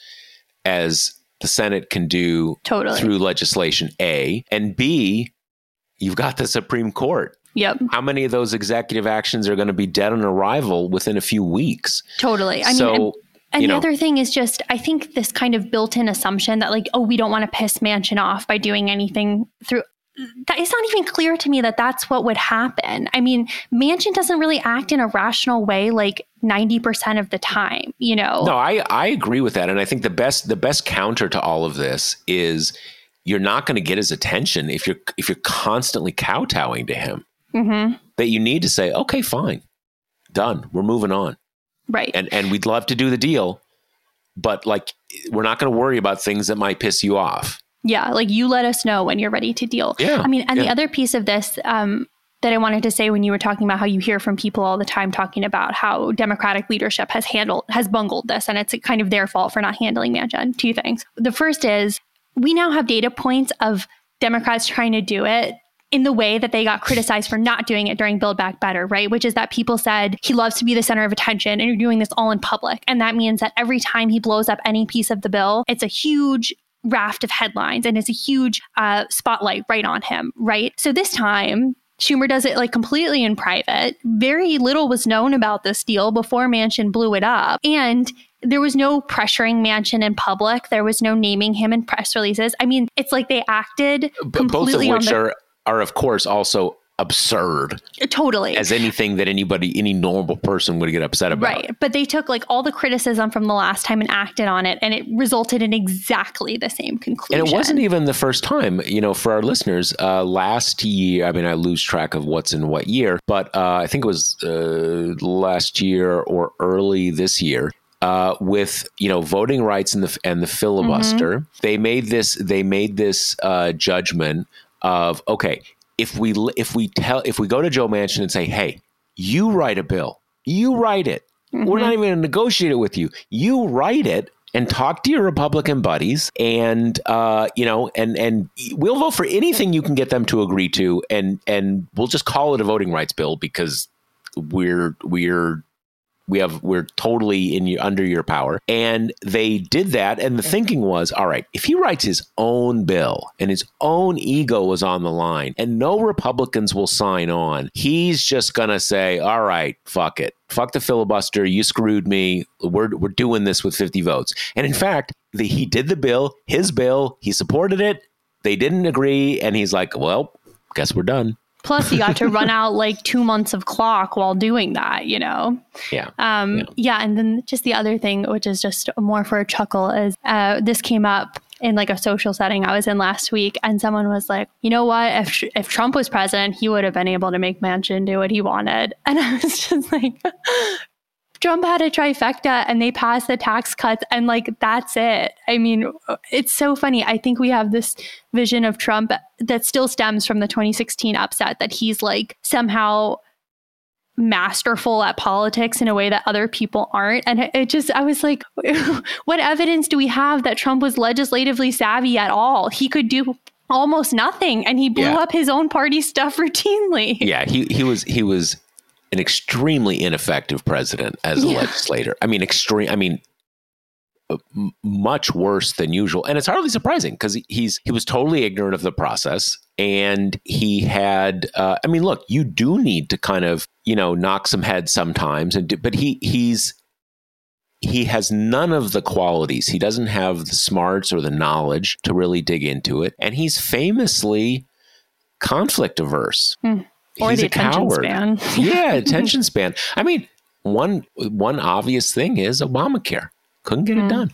as the Senate can do totally. Through legislation, A. And B, you've got the Supreme Court. Yep. How many of those executive actions are going to be dead on arrival within a few weeks? Totally. I so, mean, and, and the know, other thing is just, I think this kind of built-in assumption that like, oh, we don't want to piss Manchin off by doing anything through... That it's not even clear to me that that's what would happen. I mean, Manchin doesn't really act in a rational way like ninety percent of the time, you know? No, I, I agree with that. And I think the best the best counter to all of this is you're not going to get his attention if you're if you're constantly kowtowing to him. Mm-hmm. That you need to say, okay, fine, done. We're moving on. Right. And and we'd love to do the deal, but like we're not going to worry about things that might piss you off. Yeah, like you let us know when you're ready to deal. Yeah, I mean, and yeah. the other piece of this um, that I wanted to say when you were talking about how you hear from people all the time talking about how Democratic leadership has handled, has bungled this, and it's kind of their fault for not handling Manchin. Two things. The first is we now have data points of Democrats trying to do it in the way that they got criticized for not doing it during Build Back Better, right? Which is that people said he loves to be the center of attention and you're doing this all in public. And that means that every time he blows up any piece of the bill, it's a huge raft of headlines and it's a huge uh, spotlight right on him, right? So this time, Schumer does it like completely in private. Very little was known about this deal before Manchin blew it up. And there was no pressuring Manchin in public. There was no naming him in press releases. I mean, it's like they acted completely Both of which on the- are, are, of course, also absurd. Totally. As anything that anybody, any normal person would get upset about. Right. But they took like all the criticism from the last time and acted on it. And it resulted in exactly the same conclusion. And it wasn't even the first time, you know, for our listeners, uh, last year, I mean, I lose track of what's in what year, but uh, I think it was uh, last year or early this year. Uh, with, you know, voting rights and the and the filibuster, mm-hmm. they made this they made this uh, judgment of, okay, if we if we tell if we go to Joe Manchin and say, hey, you write a bill, you write it. Mm-hmm. We're not even going to negotiate it with you. You write it and talk to your Republican buddies, and uh, you know, and and we'll vote for anything you can get them to agree to, and and we'll just call it a voting rights bill because we're we're. We have, we're totally in your, under your power. And they did that. And the thinking was, all right, if he writes his own bill and his own ego is on the line and no Republicans will sign on, he's just going to say, all right, fuck it. Fuck the filibuster. You screwed me. We're, we're doing this with fifty votes. And in fact, the, he did the bill, his bill, he supported it. They didn't agree. And he's like, well, guess we're done. Plus, he got to run out like two months of clock while doing that, you know? Yeah. Um, yeah. Yeah. And then just the other thing, which is just more for a chuckle, is uh, this came up in like a social setting I was in last week. And someone was like, you know what? If if Trump was president, he would have been able to make Manchin do what he wanted. And I was just like, Trump had a trifecta and they passed the tax cuts and like, that's it. I mean, it's so funny. I think we have this vision of Trump that still stems from the twenty sixteen upset, that he's like somehow masterful at politics in a way that other people aren't. And it just, I was like, what evidence do we have that Trump was legislatively savvy at all? He could do almost nothing, and he blew yeah. up his own party stuff routinely. Yeah, he he was he was an extremely ineffective president as a yeah. legislator. I mean, extreme. I mean, m- much worse than usual, and it's hardly surprising because he's he was totally ignorant of the process, and he had. Uh, I mean, look, you do need to kind of you know knock some heads sometimes, and do, but he he's. He has none of the qualities. He doesn't have the smarts or the knowledge to really dig into it. And he's famously conflict averse. Mm. Or he's the a attention coward. span. Yeah, attention span. I mean, one one obvious thing is Obamacare. Couldn't get mm. it done.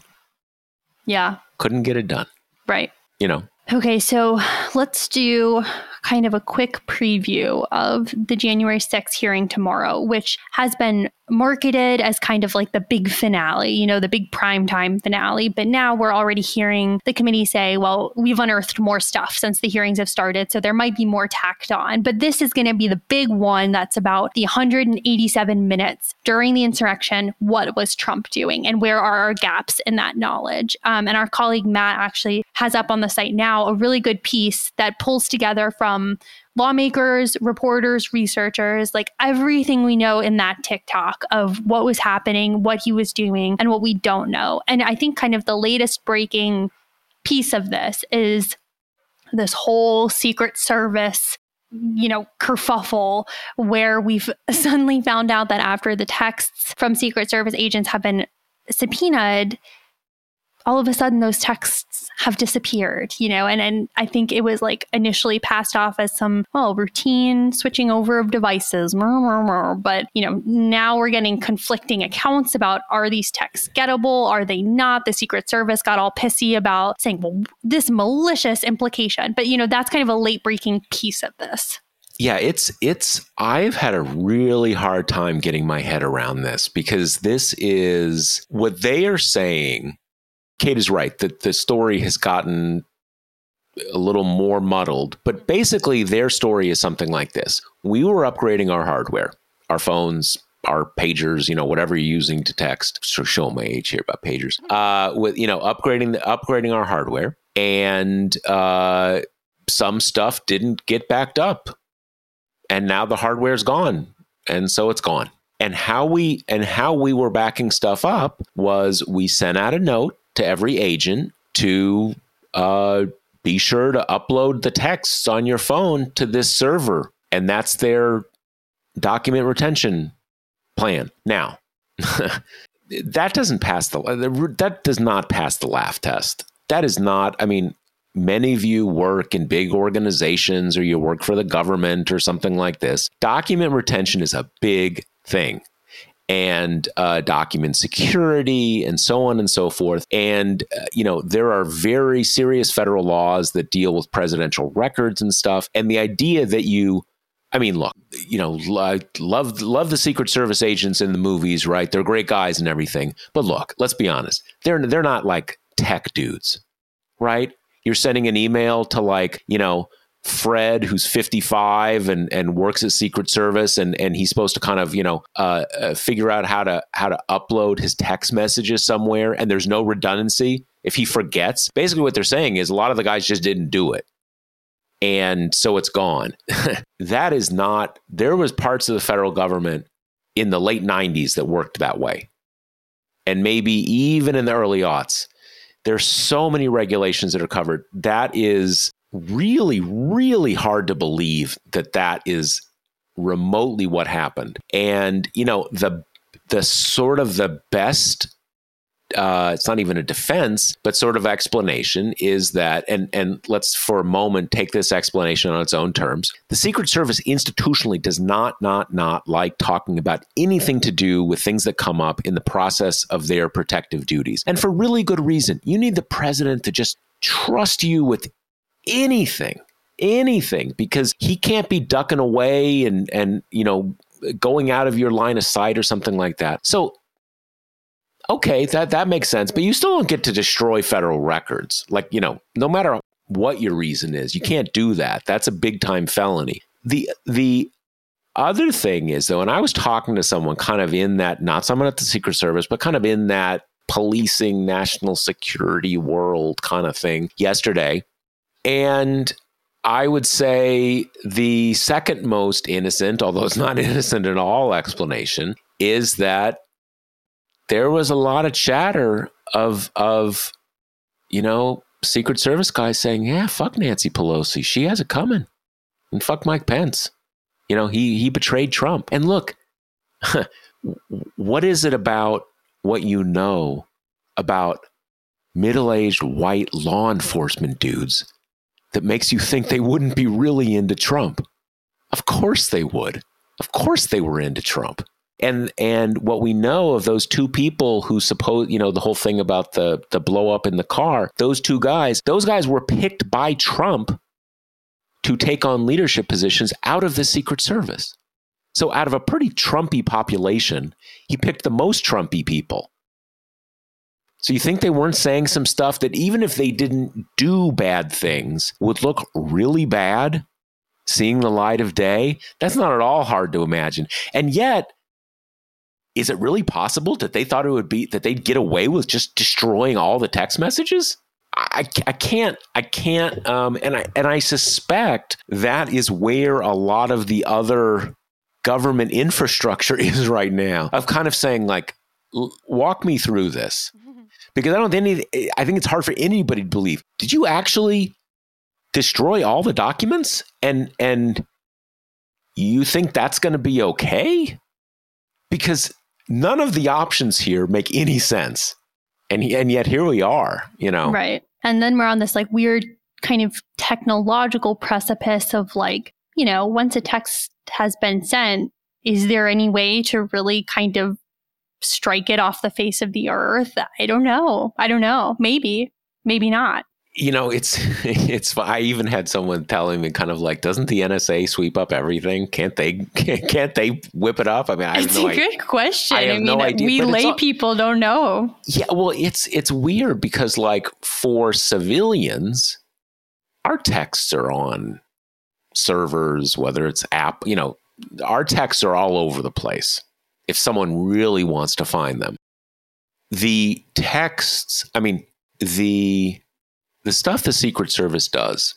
Yeah. Couldn't get it done. Right. You know. Okay, so let's do kind of a quick preview of the January sixth hearing tomorrow, which has been marketed as kind of like the big finale, you know, the big primetime finale. But now we're already hearing the committee say, well, we've unearthed more stuff since the hearings have started, so there might be more tacked on. But this is going to be the big one that's about the one hundred eighty-seven minutes during the insurrection. What was Trump doing, and where are our gaps in that knowledge? Um, and our colleague Matt actually has up on the site now a really good piece that pulls together from lawmakers, reporters, researchers, like everything we know in that TikTok of what was happening, what he was doing, and what we don't know. And I think kind of the latest breaking piece of this is this whole Secret Service, you know, kerfuffle, where we've suddenly found out that after the texts from Secret Service agents have been subpoenaed, all of a sudden those texts have disappeared, you know, and, and I think it was like initially passed off as some, oh, routine switching over of devices, but, you know, now we're getting conflicting accounts about, are these texts gettable? Are they not? The Secret Service got all pissy about saying, well, this malicious implication, but, you know, that's kind of a late breaking piece of this. Yeah, it's, it's, I've had a really hard time getting my head around this, because this is what they are saying. Kate is right that the story has gotten a little more muddled, but basically their story is something like this. We were upgrading our hardware, our phones, our pagers, you know, whatever you're using to text. So show my age here about pagers. Uh, with, you know, upgrading the, upgrading our hardware, and uh, some stuff didn't get backed up, and now the hardware is gone, and so it's gone. And how we and how we were backing stuff up was we sent out a note to every agent to uh, be sure to upload the texts on your phone to this server. And that's their document retention plan. Now, that doesn't pass the, that does not pass the laugh test. That is not, I mean, many of you work in big organizations or you work for the government or something like this. Document retention is a big thing. And uh, document security and so on and so forth. And, uh, you know, there are very serious federal laws that deal with presidential records and stuff. And the idea that you, I mean, look, you know, lo- love love the Secret Service agents in the movies, right? They're great guys and everything. But look, let's be honest. They're they're not like tech dudes, right? You're sending an email to like, you know, Fred, who's fifty-five and, and works at Secret Service, and, and he's supposed to kind of, you know, uh, uh, figure out how to how to upload his text messages somewhere, and there's no redundancy if he forgets. Basically, what they're saying is a lot of the guys just didn't do it, and so it's gone. That is not. There was parts of the federal government in the late nineties that worked that way, and maybe even in the early aughts. There's so many regulations that are covered. That is really, really hard to believe that that is remotely what happened. And, you know, the the sort of the best, uh, it's not even a defense, but sort of explanation is that, and, and let's for a moment take this explanation on its own terms. The Secret Service institutionally does not, not, not like talking about anything to do with things that come up in the process of their protective duties. And for really good reason. You need the president to just trust you with anything, anything, because he can't be ducking away and, and, you know, going out of your line of sight or something like that. So okay, that, that makes sense. But you still don't get to destroy federal records. Like, you know, no matter what your reason is, you can't do that. That's a big time felony. The, the other thing is, though, and I was talking to someone kind of in that, not someone at the Secret Service, but kind of in that policing, national security world kind of thing yesterday. And I would say the second most innocent, although it's not innocent at all, explanation is that there was a lot of chatter of, of, you know, Secret Service guys saying, yeah, fuck Nancy Pelosi. She has it coming. And fuck Mike Pence. You know, he, he betrayed Trump. And look, what is it about what you know about middle-aged white law enforcement dudes that makes you think they wouldn't be really into Trump? Of course they would. Of course they were into Trump. And and what we know of those two people who suppose, you know, the whole thing about the, the blow up in the car, those two guys, those guys were picked by Trump to take on leadership positions out of the Secret Service. So out of a pretty Trumpy population, he picked the most Trumpy people. So you think they weren't saying some stuff that even if they didn't do bad things would look really bad seeing the light of day? That's not at all hard to imagine. And yet, is it really possible that they thought it would be that they'd get away with just destroying all the text messages? I, I can't, I can't, um, and I and I suspect that is where a lot of the other government infrastructure is right now. Of kind of saying like, walk me through this, because I don't think any, I think it's hard for anybody to believe. Did you actually destroy all the documents, and and you think that's going to be okay? Because none of the options here make any sense. And and yet here we are, you know. Right. And then we're on this like weird kind of technological precipice of like, you know, once a text has been sent, is there any way to really kind of strike it off the face of the earth? I don't know. I don't know. Maybe, maybe not. You know, it's, it's, I even had someone telling me kind of like, doesn't the N S A sweep up everything? Can't they, can't they whip it up? I mean, I have it's no a idea. good question. I, have I mean, no idea, we lay all, people don't know. Yeah. Well, it's, it's weird because like for civilians, our texts are on servers, whether it's app, you know, our texts are all over the place. If someone really wants to find them, the texts, I mean, the, the stuff the Secret Service does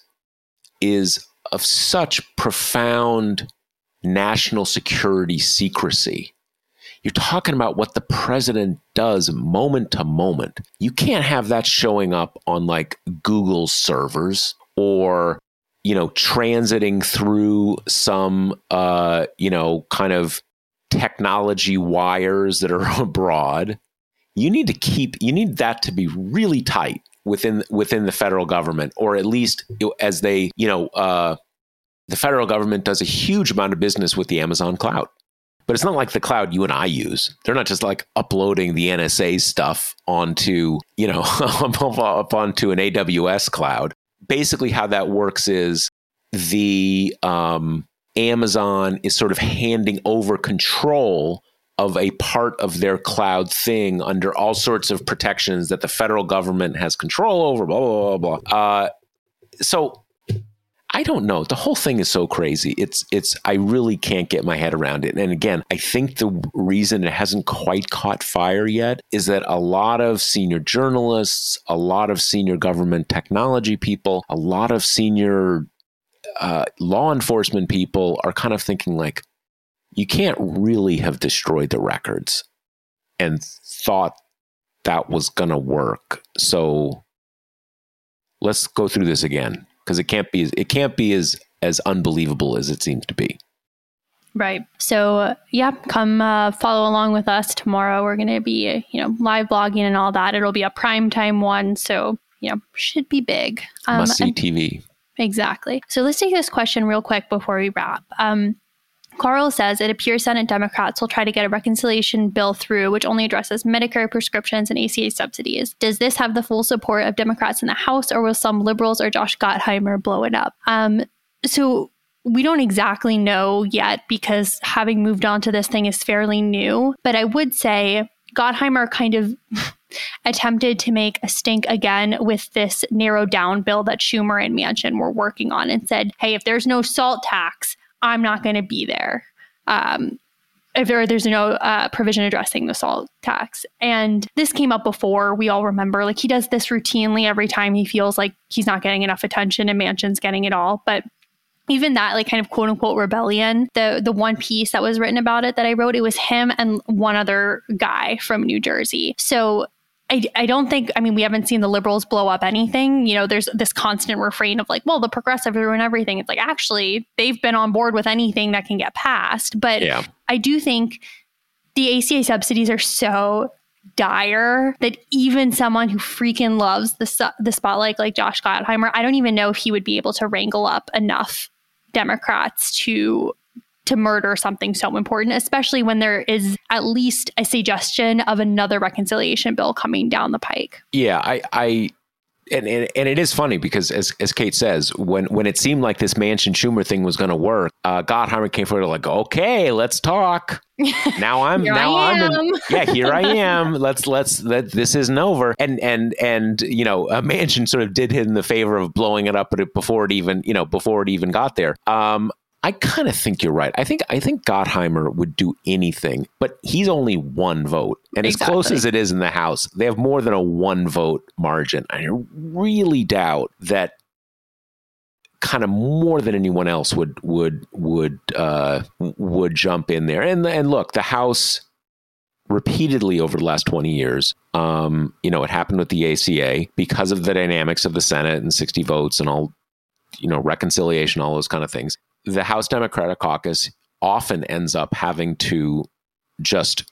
is of such profound national security secrecy. You're talking about what the president does moment to moment. You can't have that showing up on like Google servers or, you know, transiting through some, uh, you know, kind of technology wires that are abroad. You need to keep, you need that to be really tight within within the federal government, or at least as they, you know, uh, the federal government does a huge amount of business with the Amazon cloud. But it's not like the cloud you and I use. They're not just like uploading the N S A stuff onto, you know, up onto an A W S cloud. Basically how that works is the um, Amazon is sort of handing over control of a part of their cloud thing under all sorts of protections that the federal government has control over, blah, blah, blah, blah. Uh, so I don't know. The whole thing is so crazy. It's, it's, I really can't get my head around it. And again, I think the reason it hasn't quite caught fire yet is that a lot of senior journalists, a lot of senior government technology people, a lot of senior uh, law enforcement people are kind of thinking like, you can't really have destroyed the records and thought that was going to work. So let's go through this again, because it can't be it can't be as as unbelievable as it seems to be. Right. So uh, yeah, come uh, follow along with us tomorrow. We're going to be uh, you know live blogging and all that. It'll be a primetime one, so you know should be big. Um, Must see and, T V. Exactly. So let's take this question real quick before we wrap. Um, Carl says, it appears Senate Democrats will try to get a reconciliation bill through, which only addresses Medicare prescriptions and A C A subsidies. Does this have the full support of Democrats in the House, or will some liberals or Josh Gottheimer blow it up? Um, so we don't exactly know yet, because having moved on to this thing is fairly new. But I would say Gottheimer kind of attempted to make a stink again with this narrowed down bill that Schumer and Manchin were working on and said, hey, if there's no SALT tax, I'm not going to be there. Um, if there, there's no uh, provision addressing the SALT tax. And this came up before. We all remember, like, he does this routinely every time he feels like he's not getting enough attention and Manchin's getting it all. But even that, like, kind of quote unquote rebellion, the the one piece that was written about it that I wrote, it was him and one other guy from New Jersey. So I, I don't think, I mean, we haven't seen the liberals blow up anything. You know, there's this constant refrain of like, well, the progressives ruin everything. It's like, actually, they've been on board with anything that can get passed. But yeah. I do think the A C A subsidies are so dire that even someone who freaking loves the, the spotlight like Josh Gottheimer, I don't even know if he would be able to wrangle up enough Democrats to to murder something so important, especially when there is at least a suggestion of another reconciliation bill coming down the pike. Yeah, I, I and, and and it is funny because as as Kate says, when when it seemed like this Manchin Schumer thing was going to work, uh, Gottheimer came forward like, okay, let's talk. Now I'm now I'm in, yeah, here I am. Let's let's let this isn't over. And and and you know, uh, Manchin sort of did him the favor of blowing it up before it even you know before it even got there. Um, I kind of think you're right. I think I think Gottheimer would do anything, but he's only one vote. And exactly. As close as it is in the House, they have more than a one vote margin. I really doubt that kind of more than anyone else would would would uh, would jump in there. And and look, the House repeatedly over the last twenty years, um, you know, it happened with the A C A because of the dynamics of the Senate and sixty votes and all, you know, reconciliation, all those kind of things. The House Democratic Caucus often ends up having to just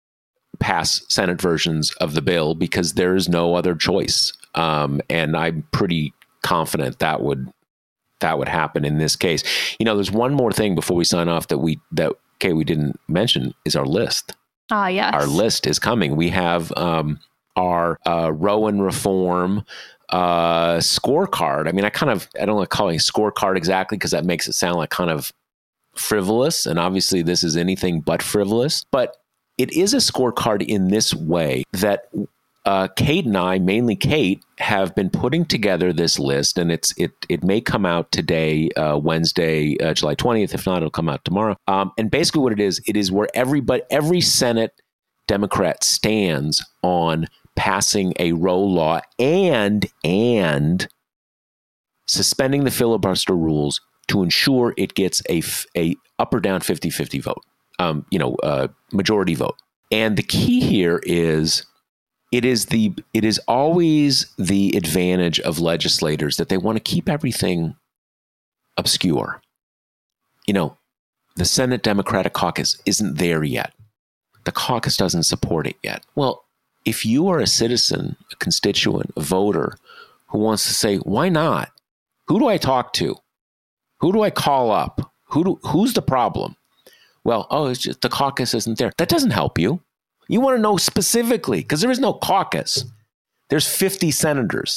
pass Senate versions of the bill because there is no other choice. Um, and I'm pretty confident that would that would happen in this case. You know, there's one more thing before we sign off that we that okay we didn't mention is our list. Ah, yes. Our list is coming. We have um, our uh, Rowan reform uh, scorecard. I mean, I kind of, I don't like calling it scorecard exactly because that makes it sound like kind of frivolous. And obviously this is anything but frivolous, but it is a scorecard in this way that uh, Kate and I, mainly Kate, have been putting together this list, and it's it it may come out today, uh, Wednesday, uh, July twentieth. If not, it'll come out tomorrow. Um, and basically what it is, it is where everybody, every Senate Democrat stands on passing a Roe law and and suspending the filibuster rules to ensure it gets a a up or down fifty-fifty vote, um, you know, uh, majority vote. And the key here is it is the it is always the advantage of legislators that they want to keep everything obscure. You know, the Senate Democratic Caucus isn't there yet. The caucus doesn't support it yet. Well, if you are a citizen, a constituent, a voter who wants to say, why not? Who do I talk to? Who do I call up? Who do, who's the problem? Well, oh, it's just the caucus isn't there. That doesn't help you. You want to know specifically because there is no caucus. There's fifty senators.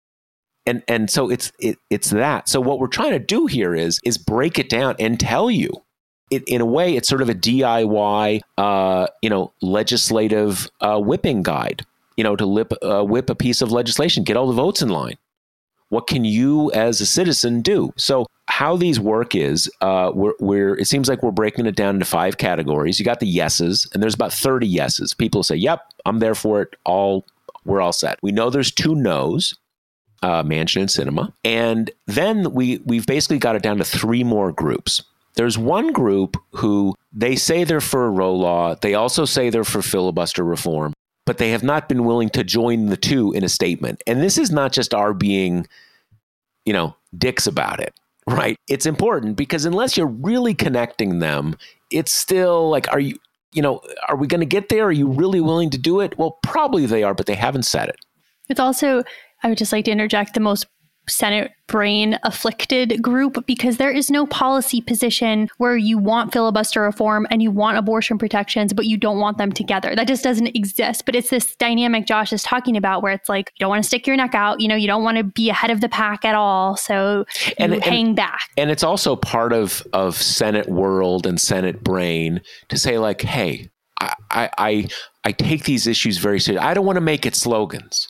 And and so it's it, it's that. So what we're trying to do here is is break it down and tell you. It, in a way, it's sort of a D I Y, uh, you know, legislative uh, whipping guide, you know, to lip, uh, whip a piece of legislation, get all the votes in line. What can you as a citizen do? So how these work is uh, we're, we're it seems like we're breaking it down into five categories. You got the yeses, and there's about thirty yeses. People say, yep, I'm there for it. All we're all set. We know there's two no's, uh, Manchin and Sinema. And then we we've basically got it down to three more groups. There's one group who they say they're for a Roe law. They also say they're for filibuster reform, but they have not been willing to join the two in a statement. And this is not just our being, you know, dicks about it, right? It's important because unless you're really connecting them, it's still like, are you, you know, are we going to get there? Are you really willing to do it? Well, probably they are, but they haven't said it. It's also, I would just like to interject, the most Senate brain afflicted group, because there is no policy position where you want filibuster reform and you want abortion protections, but you don't want them together. That just doesn't exist. But it's this dynamic Josh is talking about where it's like, you don't want to stick your neck out. You know, you don't want to be ahead of the pack at all. So you and, hang and, back. And it's also part of, of Senate world and Senate brain to say like, hey, I, I, I take these issues very seriously. I don't want to make it slogans.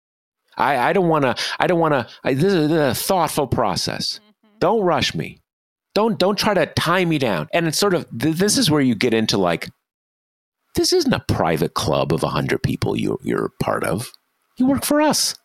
I, I don't want to, I don't want to, this is a thoughtful process. Mm-hmm. Don't rush me. Don't, don't try to tie me down. And it's sort of, th- this is where you get into like, this isn't a private club of a hundred people you, you're part of. You work for us.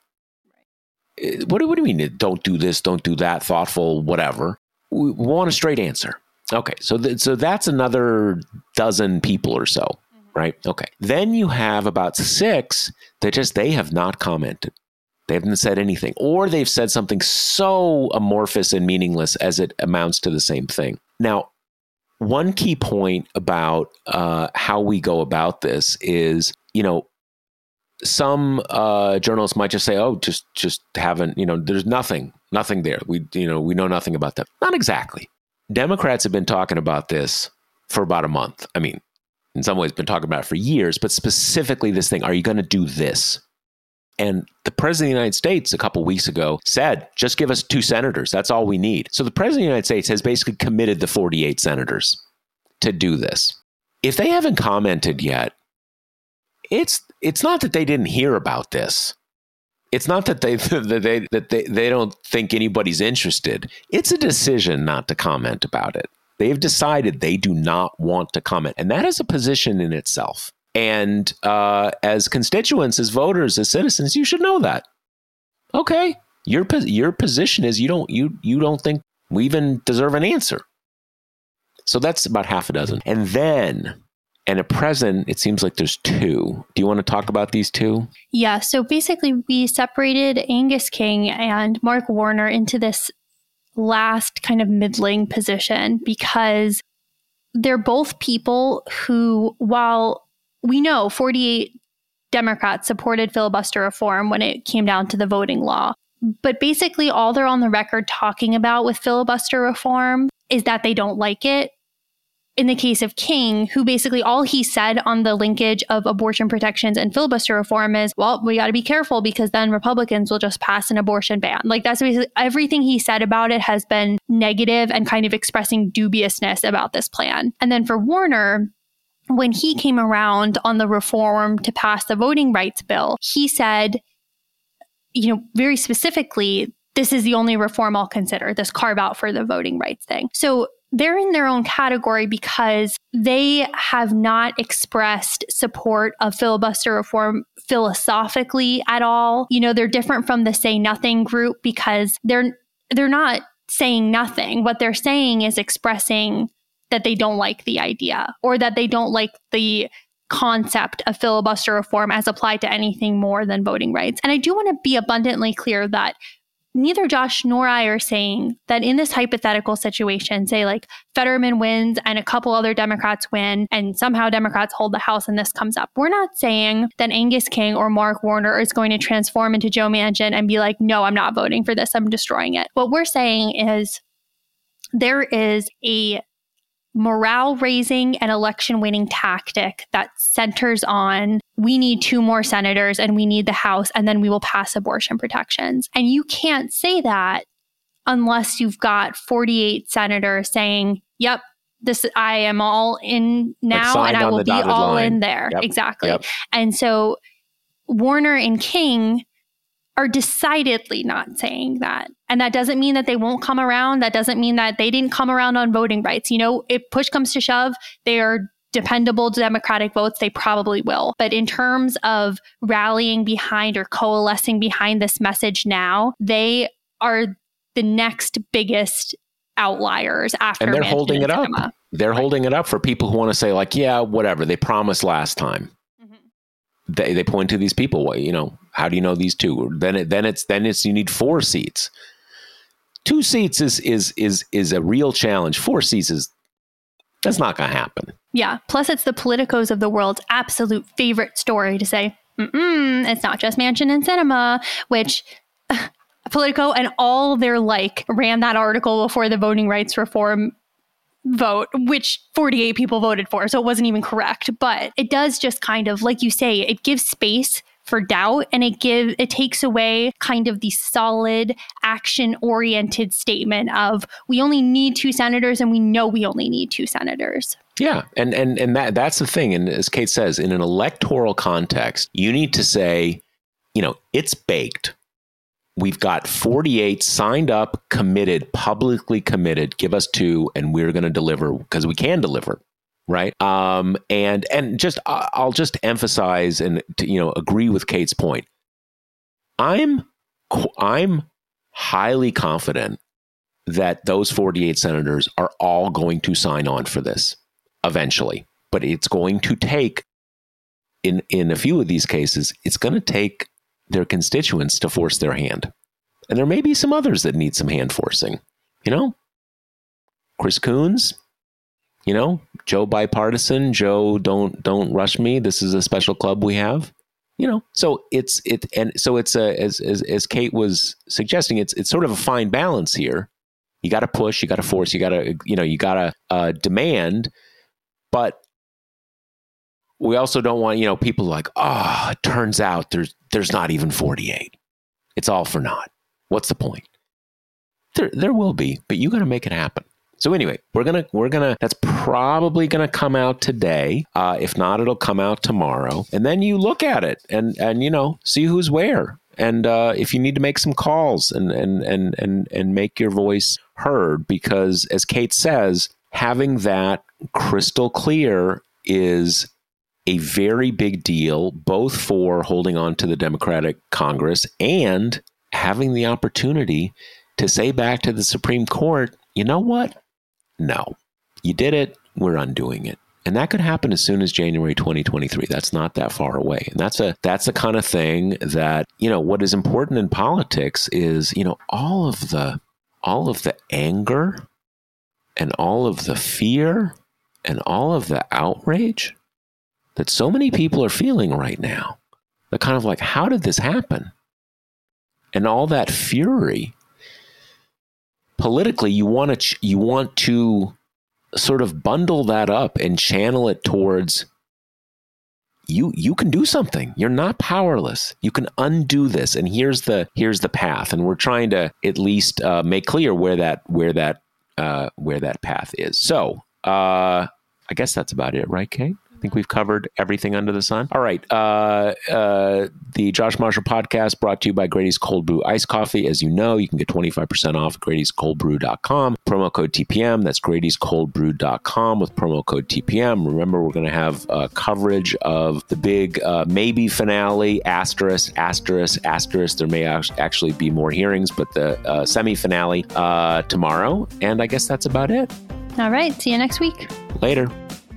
Right. What, what do you mean? Don't do this, don't do that, thoughtful, whatever. We want a straight answer. Okay. So, th- so that's another dozen people or so, mm-hmm. right? Okay. Then you have about six that just, they have not commented. They haven't said anything, or they've said something so amorphous and meaningless as it amounts to the same thing. Now, one key point about uh, how we go about this is, you know, some uh, journalists might just say, "Oh, just just haven't, you know, there's nothing, nothing there. We, you know, we know nothing about that." Not exactly. Democrats have been talking about this for about a month. I mean, in some ways, been talking about it for years, but specifically this thing: are you going to do this? And the president of the United States a couple of weeks ago said, just give us two senators. That's all we need. So the president of the United States has basically committed the forty-eight senators to do this. If they haven't commented yet, it's it's not that they didn't hear about this. It's not that they that they that they, they don't think anybody's interested. It's a decision not to comment about it. They've decided they do not want to comment. And that is a position in itself. And uh, as constituents, as voters, as citizens, you should know that. Okay, your your position is you don't you you don't think we even deserve an answer. So that's about half a dozen. And then, and at present, it seems like there's two. Do you want to talk about these two? Yeah. So basically, we separated Angus King and Mark Warner into this last kind of middling position because they're both people who, while we know forty-eight Democrats supported filibuster reform when it came down to the voting law. But basically, all they're on the record talking about with filibuster reform is that they don't like it. In the case of King, who basically all he said on the linkage of abortion protections and filibuster reform is, well, we got to be careful because then Republicans will just pass an abortion ban. Like that's basically everything he said about it has been negative and kind of expressing dubiousness about this plan. And then for Warner, when he came around on the reform to pass the voting rights bill, he said, you know, very specifically, this is the only reform I'll consider, this carve out for the voting rights thing. So they're in their own category because they have not expressed support of filibuster reform philosophically at all. You know, they're different from the Say Nothing group because they're they're not saying nothing. What they're saying is expressing that they don't like the idea or that they don't like the concept of filibuster reform as applied to anything more than voting rights. And I do want to be abundantly clear that neither Josh nor I are saying that in this hypothetical situation, say like Fetterman wins and a couple other Democrats win and somehow Democrats hold the House and this comes up. We're not saying that Angus King or Mark Warner is going to transform into Joe Manchin and be like, no, I'm not voting for this. I'm destroying it. What we're saying is there is a morale-raising and election-winning tactic that centers on we need two more senators and we need the House and then we will pass abortion protections. And you can't say that unless you've got forty-eight senators saying, yep, this I am all in now like and I will be all line. in there. Yep. Exactly. Yep. And so Warner and King are decidedly not saying that. And that doesn't mean that they won't come around. That doesn't mean that they didn't come around on voting rights. You know, if push comes to shove, they are dependable Democratic votes. They probably will. But in terms of rallying behind or coalescing behind this message now, they are the next biggest outliers after and they're Manchin holding and it Sinema. up. They're right. holding it up for people who want to say like, yeah, whatever. They promised last time. They they point to these people. Well, you know, how do you know these two? Then it, then it's then it's you need four seats. Two seats is is is is a real challenge. Four seats is that's not going to happen. Yeah. Plus, it's the politicos of the world's absolute favorite story to say, Mm-mm, it's not just Manchin and Sinema, which Politico and all their like ran that article before the voting rights reform vote, which forty-eight people voted for. So it wasn't even correct. But it does just kind of, like you say, it gives space for doubt and it give it takes away kind of the solid action-oriented statement of we only need two senators and we know we only need two senators. Yeah. And, and, and that, that's the thing. And as Kate says, in an electoral context, you need to say, you know, it's baked. We've got forty-eight signed up, committed, publicly committed. Give us two, and we're going to deliver because we can deliver, right? Um, and and just I'll just emphasize and you know agree with Kate's point. I'm I'm highly confident that those forty-eight senators are all going to sign on for this eventually, but it's going to take in in a few of these cases, it's going to take their constituents to force their hand. And there may be some others that need some hand forcing. You know, Chris Coons, you know, Joe Bipartisan, Joe, don't don't rush me. This is a special club we have. You know, so it's it and so it's a as as, as Kate was suggesting, it's it's sort of a fine balance here. You got to push, you got to force, you got to you know, you got to uh, demand, but we also don't want, you know, people like, oh, it turns out there's there's not even forty-eight. It's all for naught. What's the point? There there will be, but you got to make it happen. So anyway, we're gonna we're gonna that's probably gonna come out today. Uh, if not, it'll come out tomorrow. And then you look at it and and you know see who's where. And uh, if you need to make some calls and and and and and make your voice heard, because as Kate says, having that crystal clear is a very big deal, both for holding on to the Democratic Congress and having the opportunity to say back to the Supreme Court, you know what? No, you did it. We're undoing it. And that could happen as soon as January twenty twenty-three. That's not that far away. And that's a that's the kind of thing that, you know, what is important in politics is, you know, all of the all of the anger and all of the fear and all of the outrage that so many people are feeling right now. They're kind of like, how did this happen? And all that fury. Politically, you want to ch- you want to sort of bundle that up and channel it towards you. You can do something. You're not powerless. You can undo this. And here's the here's the path. And we're trying to at least uh, make clear where that where that uh, where that path is. So uh, I guess that's about it, right, Kate? I think we've covered everything under the sun. All right. Uh, uh, the Josh Marshall podcast brought to you by Grady's Cold Brew Iced Coffee. As you know, you can get twenty-five percent off at Grady's Cold Brew dot com. Promo code T P M. That's Grady's Cold Brew dot com with promo code T P M. Remember, we're going to have uh, coverage of the big uh, maybe finale, asterisk, asterisk, asterisk. There may actually be more hearings, but the uh, semi-finale uh, tomorrow. And I guess that's about it. All right. See you next week. Later.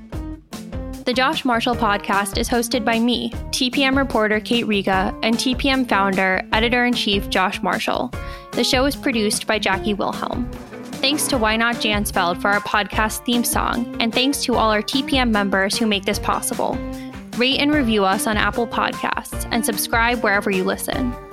The Josh Marshall podcast is hosted by me, T P M reporter Kate Riga, and T P M founder, editor-in-chief Josh Marshall. The show is produced by Jackie Wilhelm. Thanks to Why Not Jansfeld for our podcast theme song, and thanks to all our T P M members who make this possible. Rate and review us on Apple Podcasts, and subscribe wherever you listen.